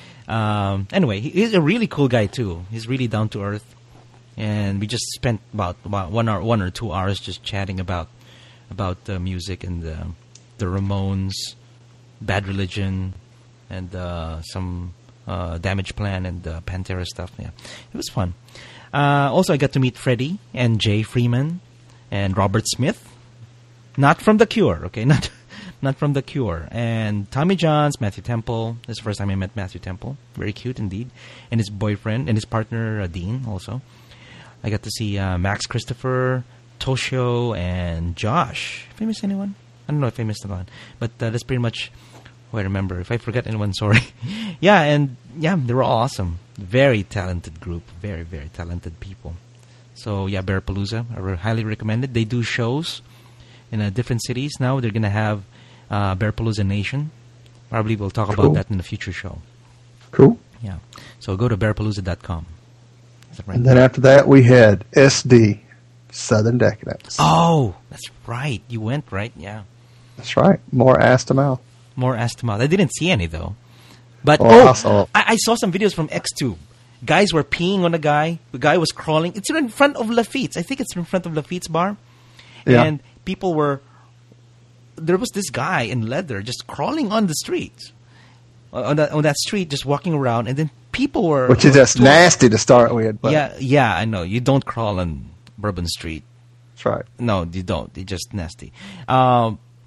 Um, anyway, he- he's a really cool guy too. He's really down to earth, and we just spent about, about one hour, one or two hours just chatting about about uh, music and uh, the Ramones, Bad Religion, and uh, some uh, Damage Plan and uh, Pantera stuff. Yeah, it was fun. Uh, also, I got to meet Freddie and Jay Freeman and Robert Smith, not from The Cure. Okay, not. Not from The Cure. And Tommy Johns, Matthew Temple. This is the first time I met Matthew Temple. Very cute indeed. And his boyfriend and his partner, uh, Dean, also. I got to see uh, Max Christopher, Toshio, and Josh. If I missed anyone? I don't know if I missed anyone. But uh, that's pretty much who I remember. If I forget anyone, sorry. Yeah, and yeah, they were all awesome. Very talented group. Very, very talented people. So yeah, Bearpalooza. I re- highly recommend it. They do shows in uh, different cities now. They're going to have Uh, Bearpalooza Nation. Probably we'll talk Cool. about that in a future show. cool. Yeah. So go to bearpalooza dot com. Is that right? And then after that, we had S D, Southern Decadence. Oh, that's right. You went, right? Yeah. That's right. More ass to mouth. More ass to mouth. I didn't see any, though. But, Oh, oh, I saw- I, I saw some videos from X Tube. Guys were peeing on a guy. The guy was crawling. It's in front of Lafitte's. I think it's in front of Lafitte's bar. Yeah. And people were... There was this guy in leather just crawling on the streets. On that, on that street, just walking around. And then people were... Which is just were- nasty to start with. But Yeah, yeah, I know. You don't crawl on Bourbon Street. That's right. No, you don't. It's just nasty. Um,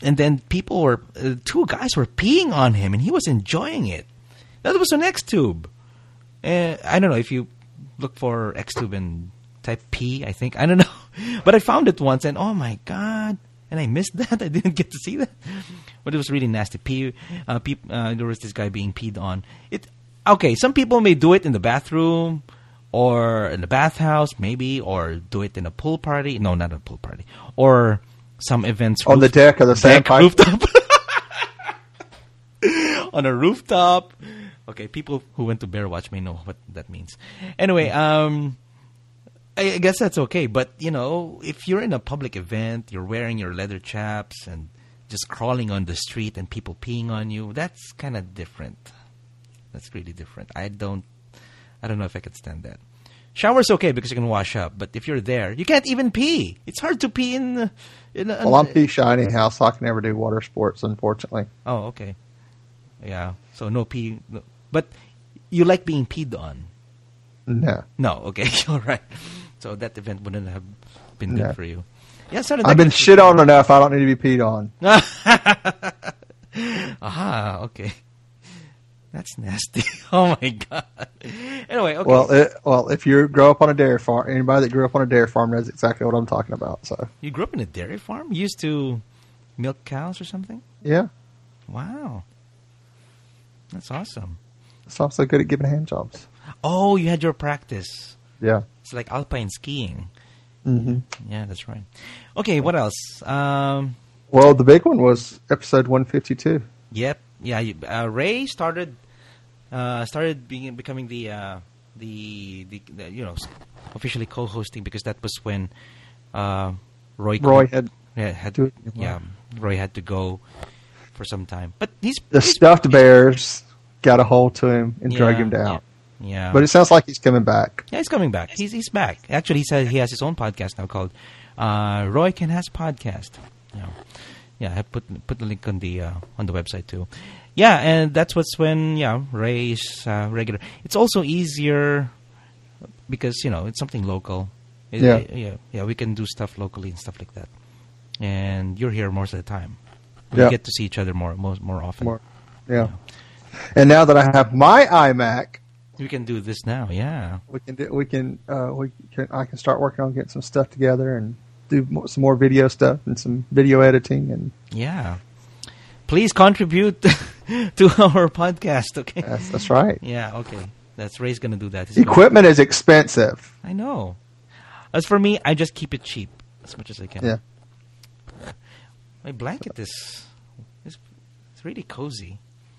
and then people were uh, two guys were peeing on him, and he was enjoying it. That was on Xtube. Uh, I don't know if you look for Xtube and type P. I think I don't know, but I found it once, and oh my god. And I missed that. I didn't get to see that. But it was really nasty. Pee, uh, pee, uh, there was this guy being peed on. It okay. Some people may do it in the bathroom or in the bathhouse, maybe, or do it in a pool party. No, not a pool party. Or some events on roof, the deck of the sandpiper rooftop. On a rooftop. Okay, people who went to Bear Watch may know what that means. Anyway, um. I guess that's okay, but, you know, if you're in a public event, you're wearing your leather chaps and just crawling on the street and people peeing on you, that's kind of different. That's really different. I don't I don't know if I could stand that. Shower's okay because you can wash up, but if you're there, you can't even pee. It's hard to pee in... in a, well, I'm pee shy anyhow, so I can never do water sports, unfortunately. Oh, okay. Yeah, so no pee. No. But you like being peed on? No. No, okay, all right. So that event wouldn't have been good no. for you. Yeah, so I've been shit on enough. I don't need to be peed on. Aha, okay. That's nasty. Oh my god. Anyway, okay. Well, it, well, if you grow up on a dairy farm, anybody that grew up on a dairy farm knows exactly what I'm talking about. So you grew up in a dairy farm? You used to milk cows or something? Yeah. Wow. That's awesome. So I'm so good at giving hand jobs. Oh, you had your practice. Yeah. It's like alpine skiing. Mm-hmm. Yeah, that's right. Okay, what else? Um, well, the big one was episode one fifty-two. Yep. Yeah, you, uh, Ray started uh, started being becoming the, uh, the, the the you know officially co-hosting because that was when uh, Roy Roy had yeah, had to, yeah Roy had to go for some time. But he's the he's, stuffed bears got a hold to him and yeah, drug him down. Yeah. Yeah, but it sounds like he's coming back. Yeah, he's coming back. He's he's back. Actually, he said he has his own podcast now called uh, Roy Can Has Podcast. Yeah, yeah. I put put the link on the uh, on the website too. Yeah, and that's what's when yeah Ray's uh, regular. It's also easier because you know it's something local. It, yeah, it, yeah, yeah. We can do stuff locally and stuff like that. And you're here most of the time. We yeah. get to see each other more more more often. More, yeah. yeah. And now that I have my iMac. We can do this now, yeah. We can do, we can uh, we can I can start working on getting some stuff together and do more, some more video stuff and some video editing and yeah. Please contribute to our podcast, okay? Yes, that's right. Yeah, okay. That's Ray's gonna do that. He's Equipment gonna... is expensive. I know. As for me, I just keep it cheap as much as I can. Yeah. My blanket is is it's really cozy.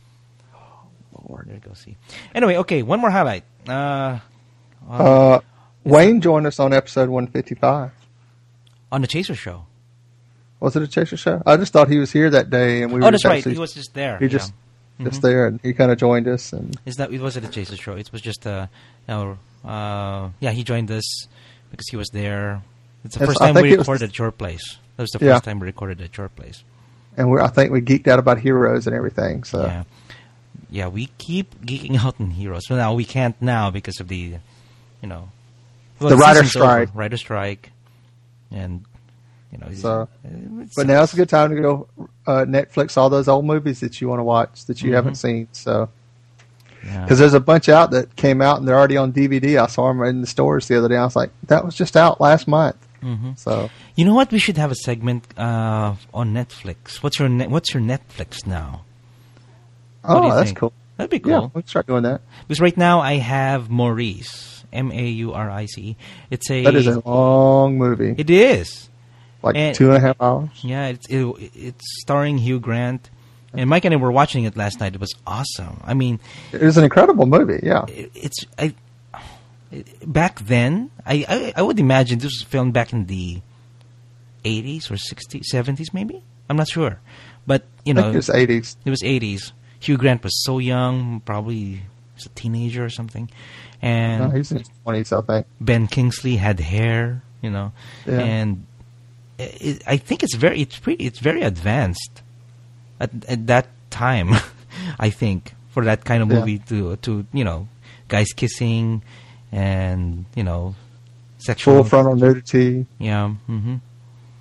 Lord, there you go. See. Anyway, okay. One more highlight. Uh, uh, Wayne joined us on episode one fifty-five on the Chaser Show. Was it a Chaser Show? I just thought he was here that day, and we. Oh, were that's just right. actually, he was just there. He yeah. just mm-hmm. just there, and he kind of joined us. And is that it wasn't a Chaser Show? It was just a. Uh, uh, yeah, he joined us because he was there. It's the yes, first time we recorded was, at your place. That was the first yeah. time we recorded at your place. And we I think we geeked out about Heroes and everything. So. Yeah. Yeah, we keep geeking out on Heroes. Well, now we can't now because of the, you know, well, the writer strike. Writer strike, and you know. So, but now's a good time to go uh, Netflix all those old movies that you want to watch that you mm-hmm. haven't seen. So, because yeah. there's a bunch out that came out and they're already on D V D. I saw them in the stores the other day. I was like, that was just out last month. Mm-hmm. So, you know what? We should have a segment uh, on Netflix. What's your ne- What's your Netflix now? Oh, that's think? cool. That'd be cool. Yeah, we can start doing that. Because right now I have Maurice, M A U R I C E. It's a that is a long movie. It is like and two and a half hours. Yeah, it's it, it's starring Hugh Grant, and Mike and I were watching it last night. It was awesome. I mean, it was an incredible movie. Yeah, it, it's I it, back then. I, I I would imagine this was filmed back in the eighties or sixties, seventies, maybe. I'm not sure, but you know, I think it was eighties. It was eighties. Hugh Grant was so young, probably was a teenager or something. And no, he's in his twenties, I think. Ben Kingsley had hair, you know, yeah. and it, it, I think it's very, it's pretty, it's very advanced at, at that time. I think for that kind of movie yeah. to, to you know, guys kissing and you know, sexual full frontal nudity. Yeah. Mm-hmm.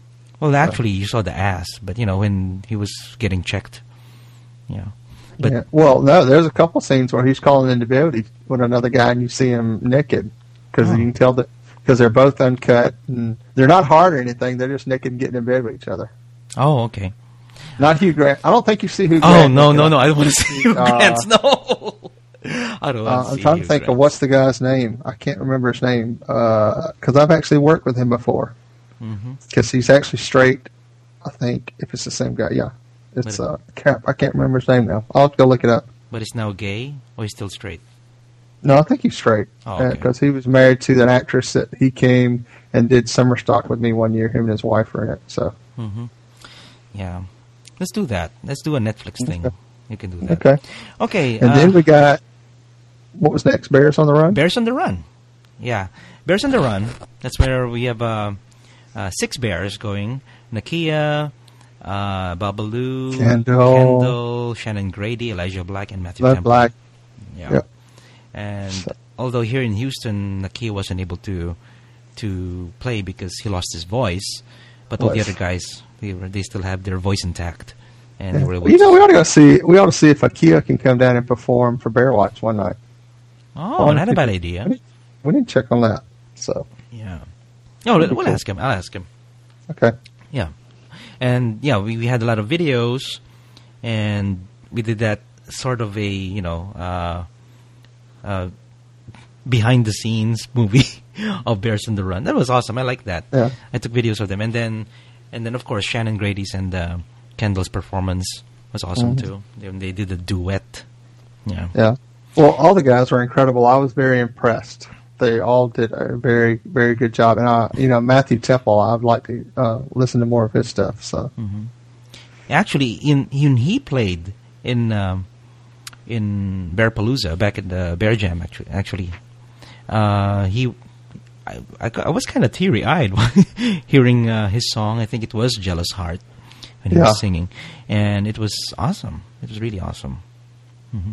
Well, actually, you saw the ass, but you know when he was getting checked. You know, but yeah. Well, no, there's a couple scenes where he's calling into beauty with another guy, and you see him naked because Oh. you can tell that because they're both uncut and they're not hard or anything. They're just naked and getting in bed with each other. oh, okay. Not Hugh Grant. I don't think you see Hugh Oh Grant. no, naked. no, no! I don't want to see Hugh Uh, Grant. No, I don't want Uh, to I'm see trying Hugh to think Grant. of what's the guy's name. I can't remember his name because I've actually worked with him before. Mhm. Because he's actually straight. I think if it's the same guy, yeah, it's But- uh, Cap. I can't remember his name now. I'll have to go look it up. But he's now gay, or he's still straight? No, I think he's straight Oh, okay. because he was married to an actress that he came and did summer stock with me one year. Him and his wife were in it. So Mm-hmm. Yeah, let's do that. Let's do a Netflix thing. Okay. You can do that. okay, Okay. and uh, then we got what was next? Bears on the Run. Bears on the Run. Yeah, Bears on the Run. That's where we have uh, uh, six bears going. Nakia, uh, Babalu, Kendall. Kendall, Shannon Grady, Elijah Black, and Matthew Black, Temple. Black. Yeah. Yep. And So- although here in Houston, Nakia wasn't able to to play because he lost his voice, but all the Voice. other guys, they, were, they still have their voice intact. And they were able You know, to, we ought to go see. We ought to see if Akia can come down and perform for Bear Watch one night. oh, not a bad idea. We need to check on that. So Yeah. No, That'd be we'll cool. ask him. I'll ask him. okay, Yeah. And yeah, we, we had a lot of videos, and we did that sort of a, you know, uh, uh, behind the scenes movie of Bears on the Run. That was awesome. I like that. Yeah. I took videos of them, and then, and then of course Shannon Grady's and uh, Kendall's performance was awesome Mhm. too. They, they did a duet. Yeah. yeah. Well, all the guys were incredible. I was very impressed. They all did a very, very good job. And I, you know, Matthew Temple, I'd like to uh, listen to more of his stuff. So Hmm. Actually, in, in he played in um, in Bearpalooza back in the Bear Jam. Actually, actually, uh, he I, I, I was kind of teary eyed hearing uh, his song. I think it was "Jealous Heart" when he Yeah. was singing, and it was awesome. It was really awesome. Hmm.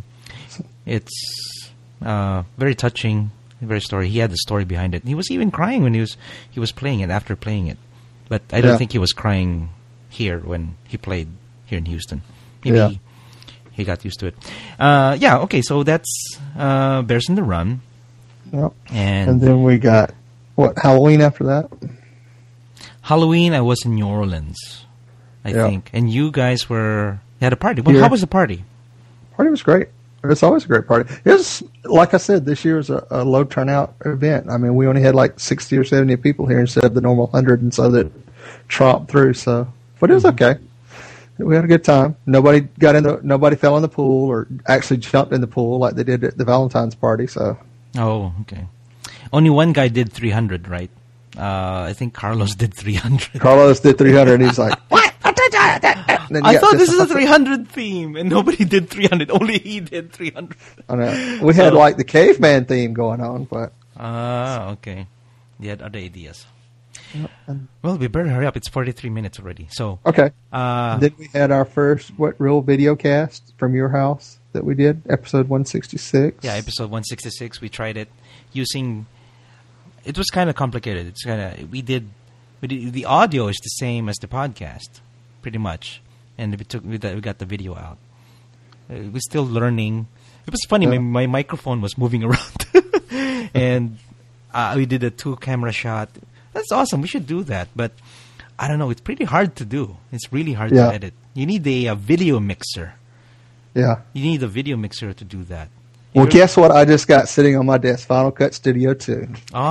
It's uh, very touching, very story. He had the story behind it. He was even crying when he was he was playing it after playing it, but I don't Yeah. think he was crying here when he played here in Houston. Maybe Yeah. he, he got used to it. Uh, yeah, okay, so that's uh, Bears on the Run. Yep. And, And then we got what Halloween after that. Halloween, I was in New Orleans, I Yeah. think. And you guys were, you had a party. Well, Here. how was the party? Party was great. It's always a great party. It was, like I said, this year was a, a low turnout event. I mean, we only had like sixty or seventy people here instead of the normal one hundred, and so that tromped through. So, but it was okay. We had a good time. Nobody got in the, nobody fell in the pool or actually jumped in the pool like they did at the Valentine's party. So, Oh, okay. Only one guy did three hundred, right? Uh, I think Carlos did three hundred. Carlos did three hundred, and he's like, "What? And then you I got thought this this- is a three hundred theme, and nobody did three hundred. Only he did three hundred. I know. We had So- like the caveman theme going on, but Ah, okay. They had other ideas. and- Well, we better hurry up. It's forty-three minutes already. So, okay. uh, Then we had our first what real video cast from your house that we did, episode one sixty-six. yeah, episode one sixty-six. We tried it using. It was kind of complicated. It's kind of we did, we did. The audio is the same as the podcast, pretty much, and we took we, got- we got the video out. Uh, we're still learning. It was funny. Yeah. My, my microphone was moving around, and uh, we did a two camera shot. That's awesome. We should do that, but I don't know. It's pretty hard to do. It's really hard Yeah. to edit. You need a, a video mixer. Yeah. You need a video mixer to do that. Well, You're- guess what? I just got sitting on my desk, Final Cut Studio two.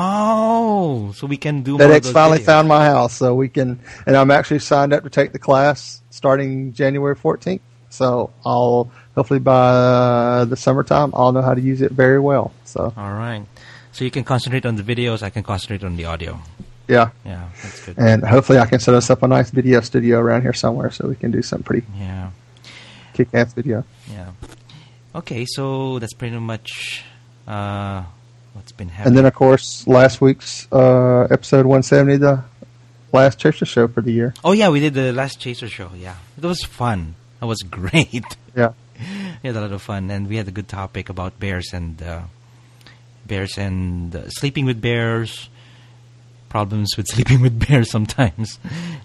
Oh, so we can do more of FedEx those finally videos. found my house, so we can. And I'm actually signed up to take the class starting January fourteenth. So I'll hopefully by the summertime I'll know how to use it very well. So All right. So you can concentrate on the videos. I can concentrate on the audio. yeah, Yeah, that's good. and hopefully I can set us up a nice video studio around here somewhere so we can do some pretty Yeah, kick-ass video. yeah. Okay, so that's pretty much uh, what's been happening. And then, of course, last week's uh, episode one seventy, the last Chaser show for the year. oh yeah, we did the last Chaser show. Yeah, it was fun. It was great. Yeah. We had a lot of fun, and we had a good topic about bears and uh, bears and uh, sleeping with bears, problems with sleeping with bears sometimes,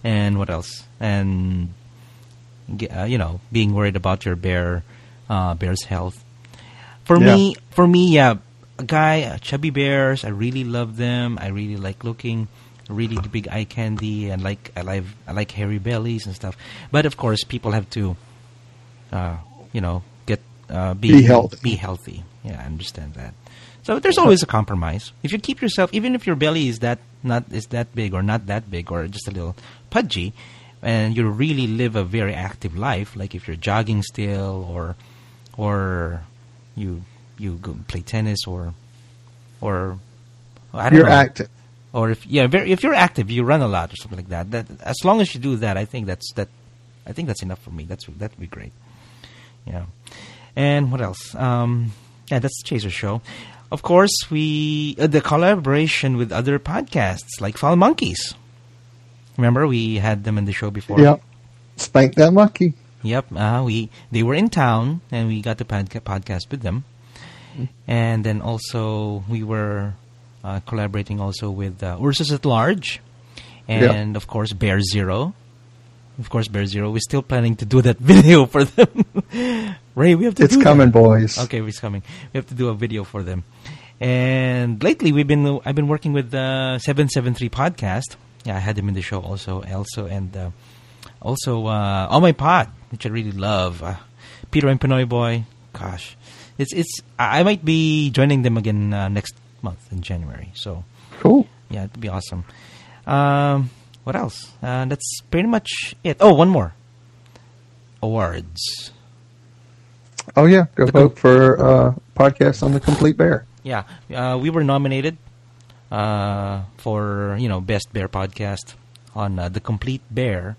and what else? And uh, you know, being worried about your bear, uh, bear's health. For Yeah. me, for me, yeah, a guy, uh, chubby bears. I really love them. I really like looking. Really big eye candy, and like I like I like hairy bellies and stuff. But of course, people have to, uh, you know, get uh, be, Be healthy. Be healthy. Yeah, I understand that. So there's always a compromise. If you keep yourself, even if your belly is that not is that big or not that big or just a little pudgy, and you really live a very active life, like if you're jogging still or or you you go play tennis or or I don't You're know. active. Or if yeah, very, if you're active, you run a lot or something like that. That as long as you do that, I think that's that. I think that's enough for me. That's that'd be great. Yeah. And what else? Um, yeah, that's the Chaser Show. Of course, we uh, the collaboration with other podcasts like Foul Monkeys. Remember, we had them in the show before. Yep. Spank that monkey. Yep. Uh, we they were in town, and we got the podca- podcast with them. And then also we were. Uh, collaborating also with uh, Ursus at Large and, Yeah. of course, Bear Zero. Of course, Bear Zero. We're still planning to do that video for them. Ray, we have to It's do coming, that. boys. Okay, it's coming. We have to do a video for them. And lately, we've been I've been working with the seven seven three podcast. Yeah, I had them in the show also. Also, and uh, also uh, On My Pod, which I really love. Uh, Peter and Pinoy Boy. Gosh. It's, it's, I I might be joining them again uh, next month in January. So Cool. yeah, it'd be awesome. Um, what else? Uh, that's pretty much it. Oh, one more. Awards. Oh, yeah. Go The vote for uh, podcast on the Complete Bear. Yeah, uh, we were nominated uh, for you know Best Bear Podcast on uh, the Complete Bear,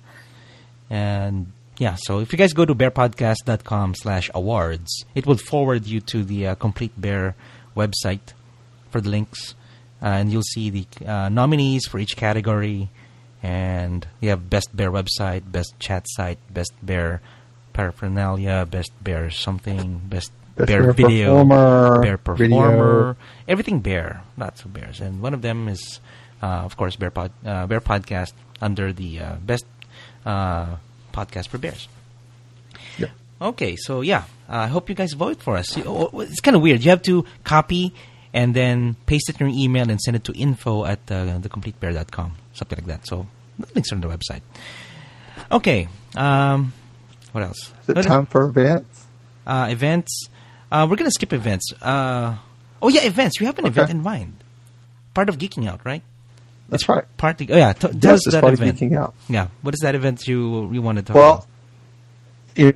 and yeah. So if you guys go to bear podcast dot com slash awards, it will forward you to the uh, Complete Bear website for the links, uh, and you'll see the uh, nominees for each category. And we have Best Bear website, Best Chat site, Best Bear paraphernalia, Best Bear something, Best, Best Bear, Bear video, Performer, Bear video. Performer, everything Bear, lots of bears. And one of them is, uh, of course, Bear, Pod, uh, Bear Podcast under the uh, Best uh, Podcast for Bears. Yeah. Okay, so yeah, uh, I hope you guys vote for us. You- oh, It's kind of weird. You have to copy and then paste it in your email and send it to info at uh, the complete bear dot com, something like that. So the links are on the website. Okay, um, what else? Is it time for events? Uh, events. Uh, we're going to skip events. Uh, oh, yeah, events. You have an Okay. event in mind. Part of Geeking Out, right? That's right. Part. Oh, yeah. T- tell Yes, us it's that part of event. Geeking Out. Yeah. What is that event you you want to talk Well, about? you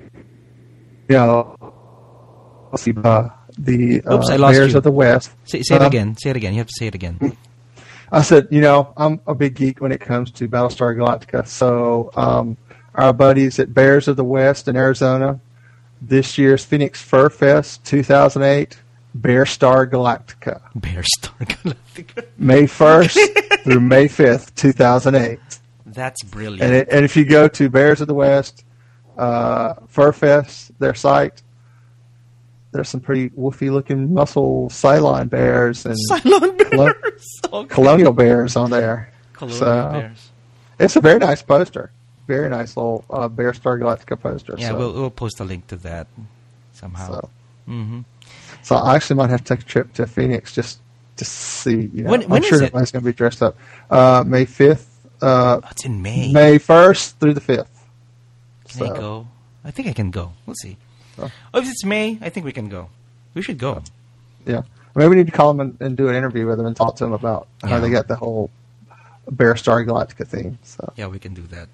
know, let's see, uh, the uh, Oops, I lost Bears you. of the West. Say, say it Uh, again. Say it again. You have to say it again. I said, you know, I'm a big geek when it comes to Battlestar Galactica. So um, our buddies at Bears of the West in Arizona, this year's Phoenix Fur Fest two thousand eight, Bear Star Galactica, Bear Star Galactica. May first through May fifth, two thousand eight. That's brilliant. And, it, and if you go to Bears of the West uh, Fur Fest, their site, there's some pretty woofy looking muscle Cylon bears and Cylon Colo- Bears. Okay. colonial bears on there. Colonial So, Bears. It's a very nice poster. Very nice little uh, Bear Star Galactica poster. Yeah, so, we'll, we'll post a link to that somehow. so, hmm so I actually might have to take a trip to Phoenix just to see. You know, When- when I'm sure is it? everybody's going to be dressed up. Uh, May fifth, uh, Oh, it's in May. May first through the fifth. Can I So, go? I think I can go. We'll see. Oh. Oh, if it's May, I think we can go. We should go. yeah. Maybe we need to call them and, and do an interview with them and talk to them about how Yeah. they got the whole Bear Star Galactica theme. So. Yeah, we can do that.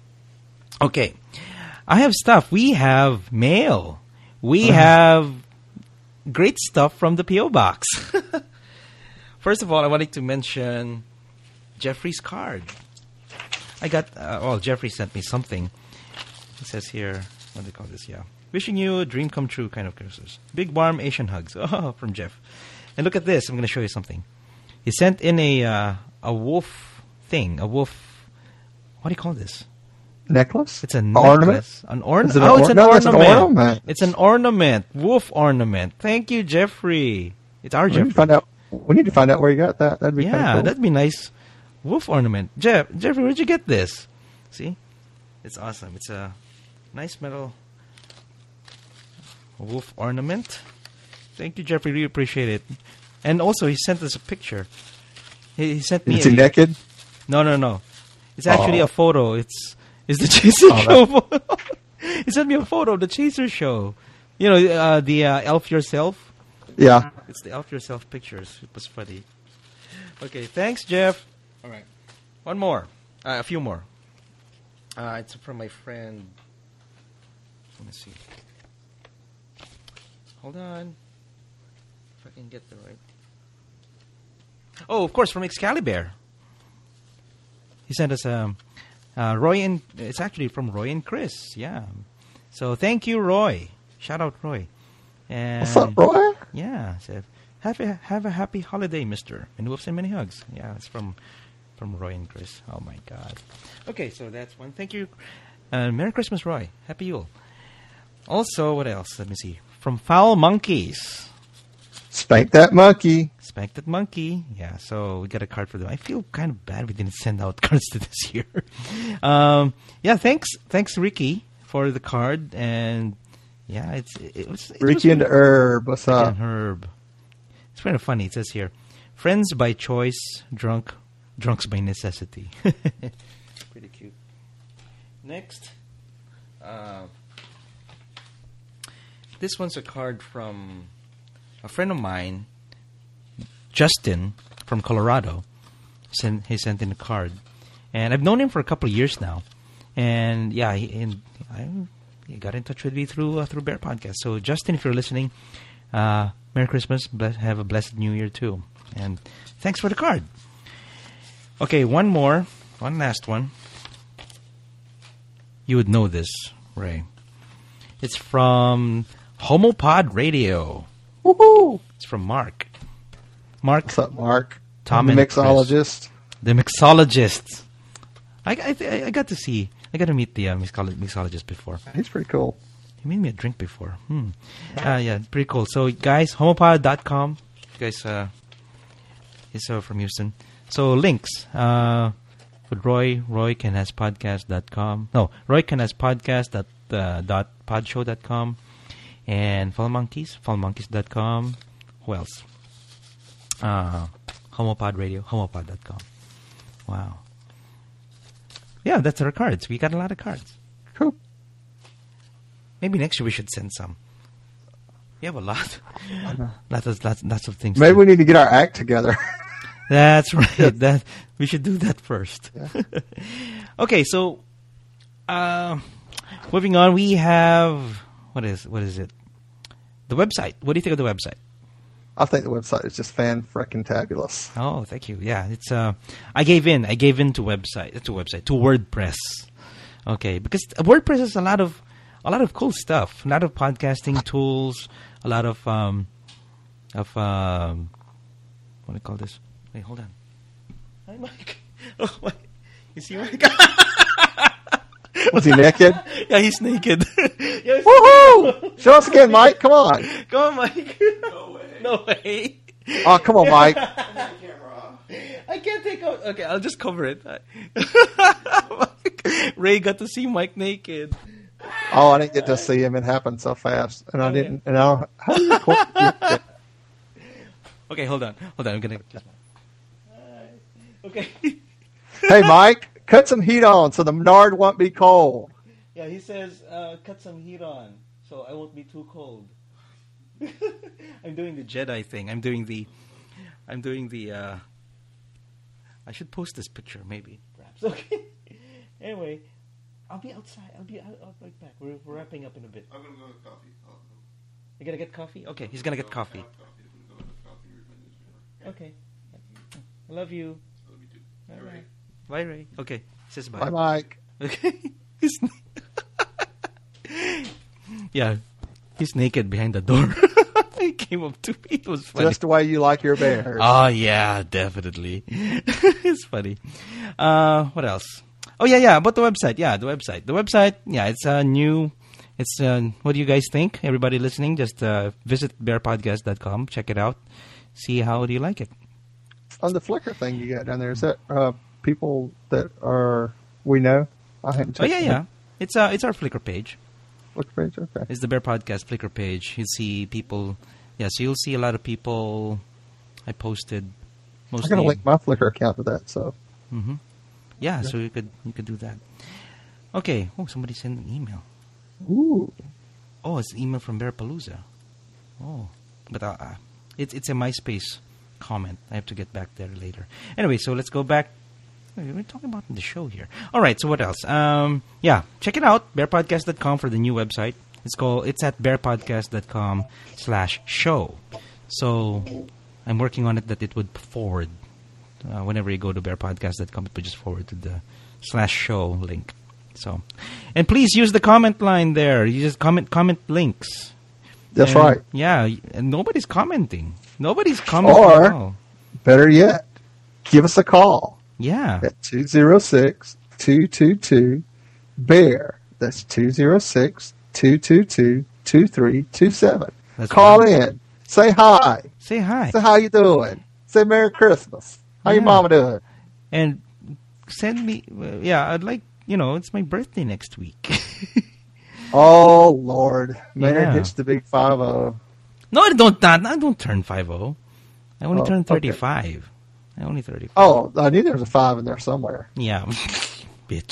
Okay. I have stuff. We have mail. We have great stuff from the P O Box. First of all, I wanted to mention Jeffrey's card. I got, uh, well, Jeffrey sent me something. It says here, what do they call this? Yeah. Wishing you a dream come true kind of Christmas. Big warm Asian hugs. Oh, from Jeff. And look at this. I'm going to show you something. He sent in a uh, a wolf thing. A wolf. What do you call this? Necklace? It's a ornament. necklace. An ornament. Is it Oh, an it's or- an no, it's an ornament. ornament. It's an ornament. Wolf ornament. Thank you, Jeffrey. It's our We need to Jeffrey. find out. We need to find out where you got that. That'd be kind Yeah, of cool. that'd be nice. Wolf ornament. Jeff, Jeffrey, where'd you get this? See? It's awesome. It's a nice metal wolf ornament. Thank you, Jeffrey. Really appreciate it. And also, he sent us a picture. He, he sent me. Is he a, naked? No, no, no. It's actually Oh. a photo. It's it's the Chaser Oh, Show photo. He sent me a photo of the Chaser Show. You know, uh, the uh, Elf Yourself. Yeah. It's the Elf Yourself pictures. It was funny. Okay, thanks, Jeff. All right. One more. Uh, a few more. Uh, it's from my friend. Let me see. Hold on. If I can get the right. Oh, of course, from Excalibur. He sent us um, uh, Roy and it's actually from Roy and Chris. Yeah. So thank you, Roy. Shout out, Roy. And What's up, Roy? yeah. Said have a have a happy holiday, Mister And whoops and many hugs. Yeah, it's from from Roy and Chris. Oh my God. Okay, so that's one. Thank you. Uh, Merry Christmas, Roy. Happy Yule. Also, what else? Let me see. From Foul Monkeys. Spank that monkey. Spank that monkey. Yeah, so we got a card for them. I feel kind of bad we didn't send out cards to this year. um, yeah, thanks, thanks, Ricky, for the card. And yeah, it's it was it Ricky was and Herb. What's Ricky up? and Herb. It's kind of funny. It says here, friends by choice, drunk, drunks by necessity. Pretty cute. Next, uh, this one's a card from a friend of mine, Justin from Colorado. Sent, he sent in a card, and I've known him for a couple of years now. And yeah, he, and I he got in touch with me through uh, through Bear Podcast. So Justin, if you're listening, uh, Merry Christmas. Bless, have a blessed New Year too, and thanks for the card. Okay, one more, one last one. You would know this, Ray. It's from Homopod Radio. Woohoo! It's from Mark. Mark. What's up, Mark? Tom the and mixologist. The mixologist. I, I, I got to see, I got to meet the uh, mixolo- mixologist before. He's pretty cool. He made me a drink before. Hmm. Uh, yeah, pretty cool. So, guys, homopod dot com. You guys, uh, he's uh, from Houston. So, links. Uh, with Roy, roy can has podcast dot com. No, roy can has podcast dot, uh, dot podshow dot com. And Fall Monkeys, fall monkeys dot com. Who else? Uh, Homopod Radio, homopod dot com. Wow. Yeah, that's our cards. We got a lot of cards. Cool. Maybe next year we should send some. We have a lot. lots, of, lots, lots of things. Maybe to- we need to get our act together. That's right. That we should do that first. Yeah. Okay, so uh, moving on, we have what is what is it? The website. What do you think of the website? I think the website is just fan freaking tabulous. Oh, thank you. Yeah, it's uh, I gave in. I gave in to website to website to WordPress. Okay, because WordPress has a lot of a lot of cool stuff. A lot of podcasting tools. A lot of um, of um, what do you call this? Wait, hold on. Hi, Mike. Oh, my. You see Mike? Was he naked? Yeah, he's naked. Yes. Woohoo! Show us again, Mike. Come on. Come on, Mike. No way. No way. Oh, come on, Mike. I can't take out. Okay, I'll just cover it. Ray got to see Mike naked. Oh, I didn't get to see him. It happened so fast, and I Okay. didn't. And I, how do you record? Okay, hold on. Hold on. I'm gonna. Okay. Hey, Mike, cut some heat on so the Menard won't be cold. Yeah, he says uh, cut some heat on so I won't be too cold. I'm doing the Jedi thing. I'm doing the. I'm doing the. Uh, I should post this picture, maybe, perhaps. Okay. Anyway, I'll be outside. I'll be. I'll, I'll be right back. We're, we're wrapping up in a bit. I'm gonna go get coffee. Oh, no. You gonna get coffee? Okay, he's gonna get coffee. Okay. I love you. Love you too. Bye, All right. Bye, Ray. Okay. He says bye. Bye, Mike. Okay. He's yeah. He's naked behind the door. He came up to me. It was funny. Just the way you like your bears. Oh, yeah, definitely. It's funny. Uh, what else? Oh, yeah, yeah, about the website. Yeah, the website. The website, yeah, it's uh, new. It's, uh, what do you guys think? Everybody listening, just uh, visit bear podcast dot com. Check it out. See how do you like it. On the Flickr thing you got down there, is that uh, people that are we know? I hadn't Oh checked yeah, the yeah. It's uh, it's our Flickr page. Flickr page. Okay. It's the Bear Podcast Flickr page. You see people. Yeah, so you'll see a lot of people. I posted. I'm Mostly. gonna link my Flickr account to that. So. Mm-hmm. Yeah, so you could you could do that. Okay. Oh, somebody sent an email. Ooh. Oh, it's an email from Bearpalooza. Oh, but uh, uh, it's it's a MySpace comment. I have to get back there later. Anyway, so let's go back. We're talking about the show here. All right. So what else? Um, yeah, check it out. bear podcast dot com for the new website. It's called. It's at bear podcast dot com slash show. So I'm working on it that it would forward uh, whenever you go to bear podcast dot com. It would just forward to the slash show link. So, and please use the comment line there. You just comment comment links. That's And, right. Yeah, and nobody's commenting. Nobody's commenting Or- at all. Better yet, give us a call Yeah. at two zero six, two two two, BEAR. That's two zero six, two two two, two three two seven. That's Call right. in. Say hi. Say hi. Say how you doing. Say Merry Christmas. How your Yeah. mama doing? And send me, uh, yeah, I'd like, you know, it's my birthday next week. Oh, Lord. Man, Yeah. hits the big five oh. No, I don't, not, I don't turn five oh. I only Oh, turn okay. thirty-five. I only thirty-five. Oh, I knew there was a five in there somewhere. Yeah. Bitch.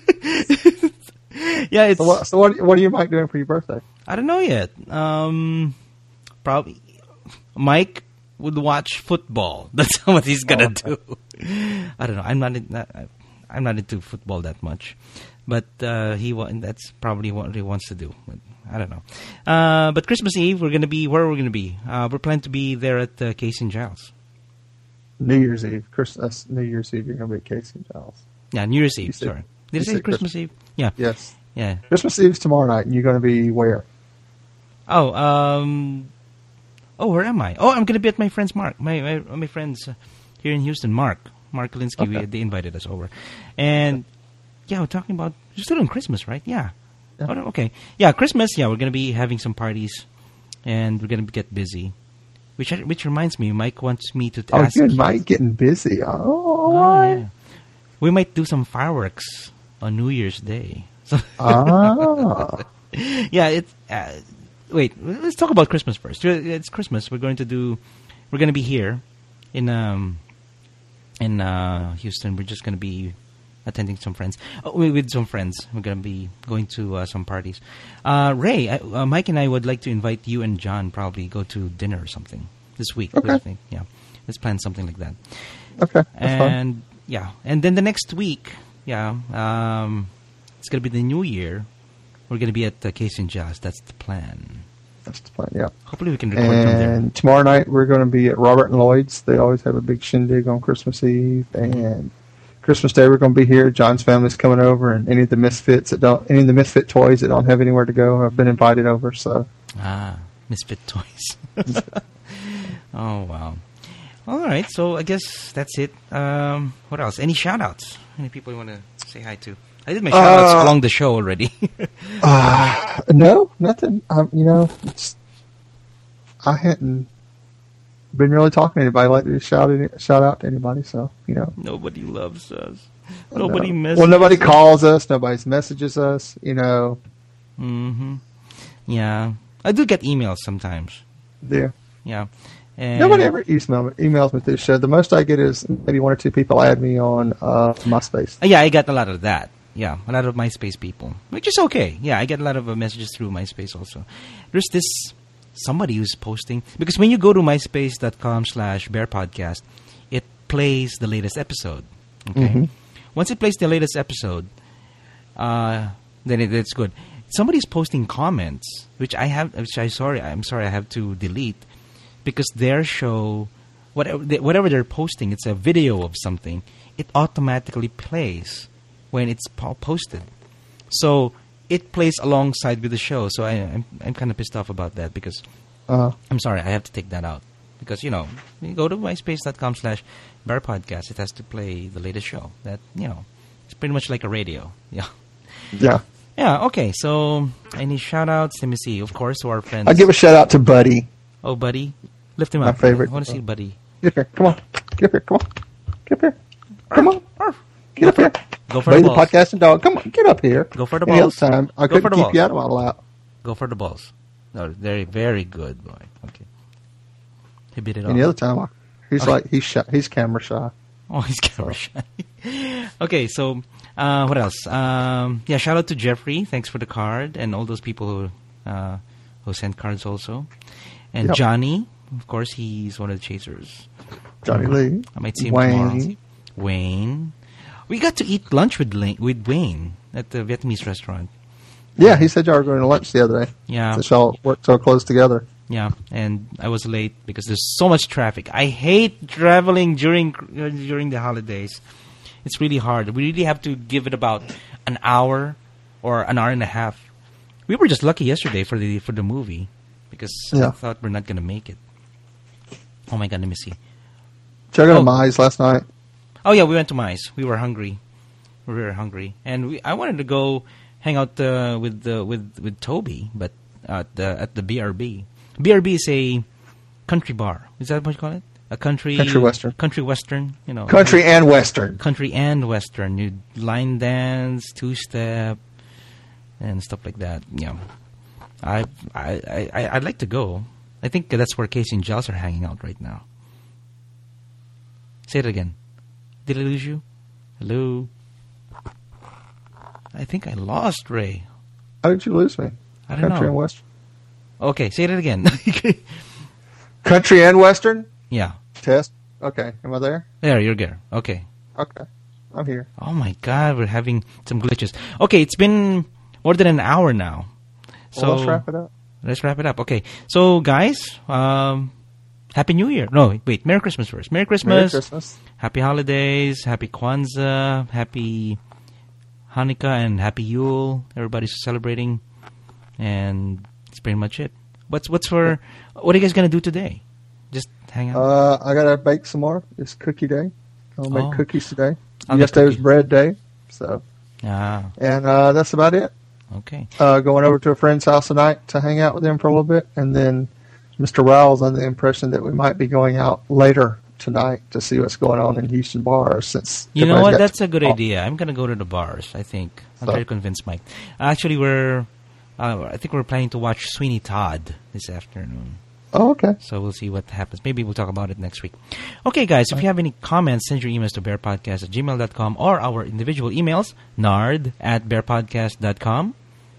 Yeah, it's, So what, so what, what are you, Mike, doing for your birthday? I don't know yet. Um, probably, Mike would watch football. That's what he's gonna Oh, okay. do. I don't know. I'm not. In, not I'm not into football that much, but uh, he wa- that's probably what he wants to do. But I don't know. Uh, but Christmas Eve, we're gonna be where we're gonna be. Uh, we're planning to be there at uh, Casey and Giles. New Year's Eve. Christmas, New Year's Eve, you're going to be at Casey and Giles. Yeah, New Year's Eve. You said- sorry, did I you say said Christmas Eve? Yeah, Yes. yeah. Christmas Eve's tomorrow night, and you're going to be where? Oh, um, oh, where am I? Oh, I'm gonna be at my friend's Mark. My my, my friends uh, here in Houston, Mark. Mark Kalinsky, Okay. we, they invited us over. And, yeah, we're talking about, you're still on Christmas, right? Yeah. Yeah. Oh, okay. Yeah, Christmas, yeah, we're going to be having some parties, and we're going to get busy. Which which reminds me, Mike wants me to Oh, ask good. you. Mike getting busy. Oh, Oh, yeah. We might do some fireworks on New Year's Day. So, ah. yeah, it's, uh, wait, let's talk about Christmas first. It's Christmas. We're going to do, we're going to be here in, um, in uh, Houston. We're just going to be attending some friends. Oh, with with some friends. We're going to be going to uh, some parties. Uh, Ray, I, uh, Mike and I would like to invite you and John probably go to dinner or something this week. Okay. I think. Yeah, let's plan something like that. Okay, that's fine. And yeah, and then the next week, yeah, um, it's going to be the new year. We're going to be at uh, Casey and Jazz. That's the plan. That's the plan, yeah. Hopefully we can record from there. And tomorrow night we're going to be at Robert and Lloyd's. They always have a big shindig on Christmas Eve. And Christmas Day we're going to be here. John's family's coming over, and any of the misfits that don't, any of the misfit toys that don't have anywhere to go have been invited over. So Ah, Misfit Toys. Oh, wow. All right, so I guess that's it. Um, what else? Any shout-outs? Any people you want to say hi to? I did my shout-outs Uh, along the show already. uh, no, nothing. Um, you know, it's, I hadn't been really talking to anybody like to shout it, shout out to anybody. So you know, Nobody loves us. Nobody no. misses Well, nobody calls us. Nobody messages us. You know, Mm-hmm. Yeah. I do get emails sometimes. yeah. Yeah. And Nobody ever email, emails me through the show. The most I get is maybe one or two people add me on uh, MySpace. Uh, yeah, I get a lot of that. Yeah, a lot of MySpace people, which is okay. Yeah, I get a lot of uh, messages through MySpace also. There's this somebody who's posting, because when you go to myspace.com slash bear podcast, it plays the latest episode. Okay. Mhm. Once it plays the latest episode, uh, then it, it's good. Somebody's posting comments, which I have, which I sorry, I'm sorry, I have to delete, because their show, whatever they, whatever they're posting, it's a video of something. It automatically plays when it's po- posted, so it plays alongside with the show. So I, I'm I'm kind of pissed off about that, because Uh, I'm sorry, I have to take that out, because you know, you go to myspace.com slash bear podcast, it has to play the latest show. That, you know, it's pretty much like a radio. Yeah. yeah. Yeah, okay, so any shout outs? Let me see. Of course, to our friends. I'll give a shout out to Buddy. Oh, Buddy. Lift him My up. favorite. I want to see Buddy. Get up here. Come on. Get up here. Come on. Get up here. Come on. Get up here. Go for Buddy the the balls. podcasting dog. Come on, get up here. Go for the Any balls. other time, I Go for couldn't the keep you balls. out of my lap. Go for the balls. No, very, very good boy. Okay. He beat it Any off. other time, I- he's Okay. like he's shy, he's camera shy. Oh, he's camera shy. Okay, so uh, what else? Um, yeah, shout out to Jeffrey. Thanks for the card, and all those people who uh, who sent cards also. And Yep. Johnny, of course, he's one of the chasers. Johnny Lee. I might see him Wayne. tomorrow. Wayne. We got to eat lunch with Lane, with Wayne at the Vietnamese restaurant. Yeah, he said y'all were going to lunch the other day. Yeah. Since y'all worked so close together. Yeah, and I was late because there's so much traffic. I hate traveling during uh, during the holidays. It's really hard. We really have to give it about an hour or an hour and a half. We were just lucky yesterday for the for the movie because Yeah. I thought we're not gonna make it. Oh my God, let me see. Did y'all go Oh. to Mize last night? Oh yeah, we went to Mice. We were hungry. We were hungry, and we I wanted to go hang out uh, with uh, with with Toby, but at the at the B R B. B R B is a country bar. Is that what you call it? A country Country western. Country western. You know, Country and Western. country and western. You line dance, two step, and stuff like that. Yeah, I I I I- I'd like to go. I think that's where Casey and Giles are hanging out right now. Say it again. Did I lose you? Hello. I think I lost Ray. How did you lose me? I don't Country know. and Western. Okay, say it again. Country and Western? Yeah. Test. Okay. Am I there? There, you're there. Okay. Okay. I'm here. Oh my God, we're having some glitches. Okay, it's been more than an hour now. So Well, let's wrap it up. Let's wrap it up. Okay. So guys, um, Happy New Year. No, wait. Merry Christmas first. Merry Christmas. Merry Christmas. Happy holidays. Happy Kwanzaa. Happy Hanukkah and Happy Yule. Everybody's celebrating, and that's pretty much it. What's what's for? What are you guys gonna do today? Just hang out. Uh, I gotta bake some more. It's cookie day. I'll make Oh. cookies today. I'll make Yesterday was cookies. bread day. So, ah, and uh, that's about it. okay. Uh, going over to a friend's house tonight to hang out with them for a little bit, and then Mister Rowell's under the impression that we might be going out later tonight to see what's going on in Houston bars. Since You know everybody's what? got That's a good off. idea. I'm gonna go to the bars. I think I'll So- try to convince Mike. Actually, we're. Uh, I think we're planning to watch Sweeney Todd this afternoon. Oh, okay. So we'll see what happens. Maybe we'll talk about it next week. Okay, guys, if you have any comments, send your emails to bearpodcast at gmail dot com or our individual emails, nard at bearpodcast dot com.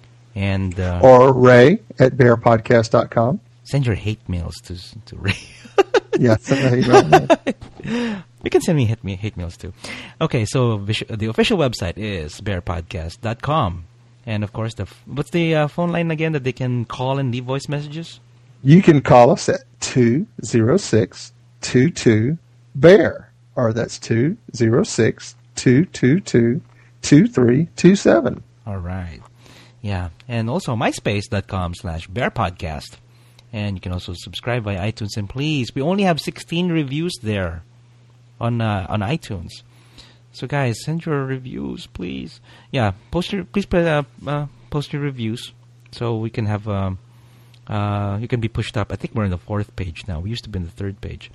And uh, Or Ray at bear podcast dot com. send your hate mails to to Ray. Yeah, send the email. You can send me hate, me hate mails too. Okay, so vis- the official website is bear podcast dot com. And of course, the f- what's the uh, phone line again that they can call and leave voice messages? You can call us at two oh six, two two, bear, or that's two oh six, two two two, two three two seven. All right. Yeah. And also myspace.com slash bearpodcast. And you can also subscribe via iTunes. And please, we only have sixteen reviews there on uh, on iTunes. So guys, send your reviews, please. Yeah, post your please uh, uh, post your reviews so we can have um, uh, you can be pushed up. I think we're on the fourth page now. We used to be in the third page,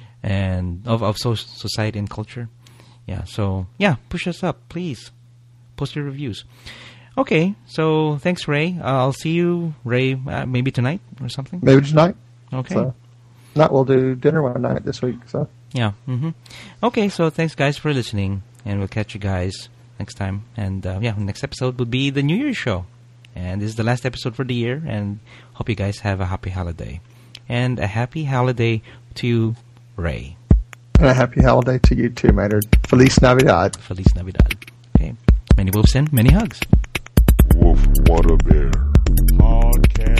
and of of so- society and culture. Yeah. So yeah, push us up, please. Post your reviews. Okay. So thanks, Ray. Uh, I'll see you, Ray, uh, maybe tonight or something. Maybe tonight. Okay. So, not we'll do dinner one night this week. So, Yeah. Mm-hmm. Okay, so thanks, guys, for listening, and we'll catch you guys next time. And uh, yeah, next episode will be the New Year's show, and this is the last episode for the year. And hope you guys have a happy holiday, and a happy holiday to you, Ray. and a happy holiday to you too, Maynard. Feliz Navidad. Feliz Navidad. Okay, many wolves and many hugs. Wolf Water Bear Podcast.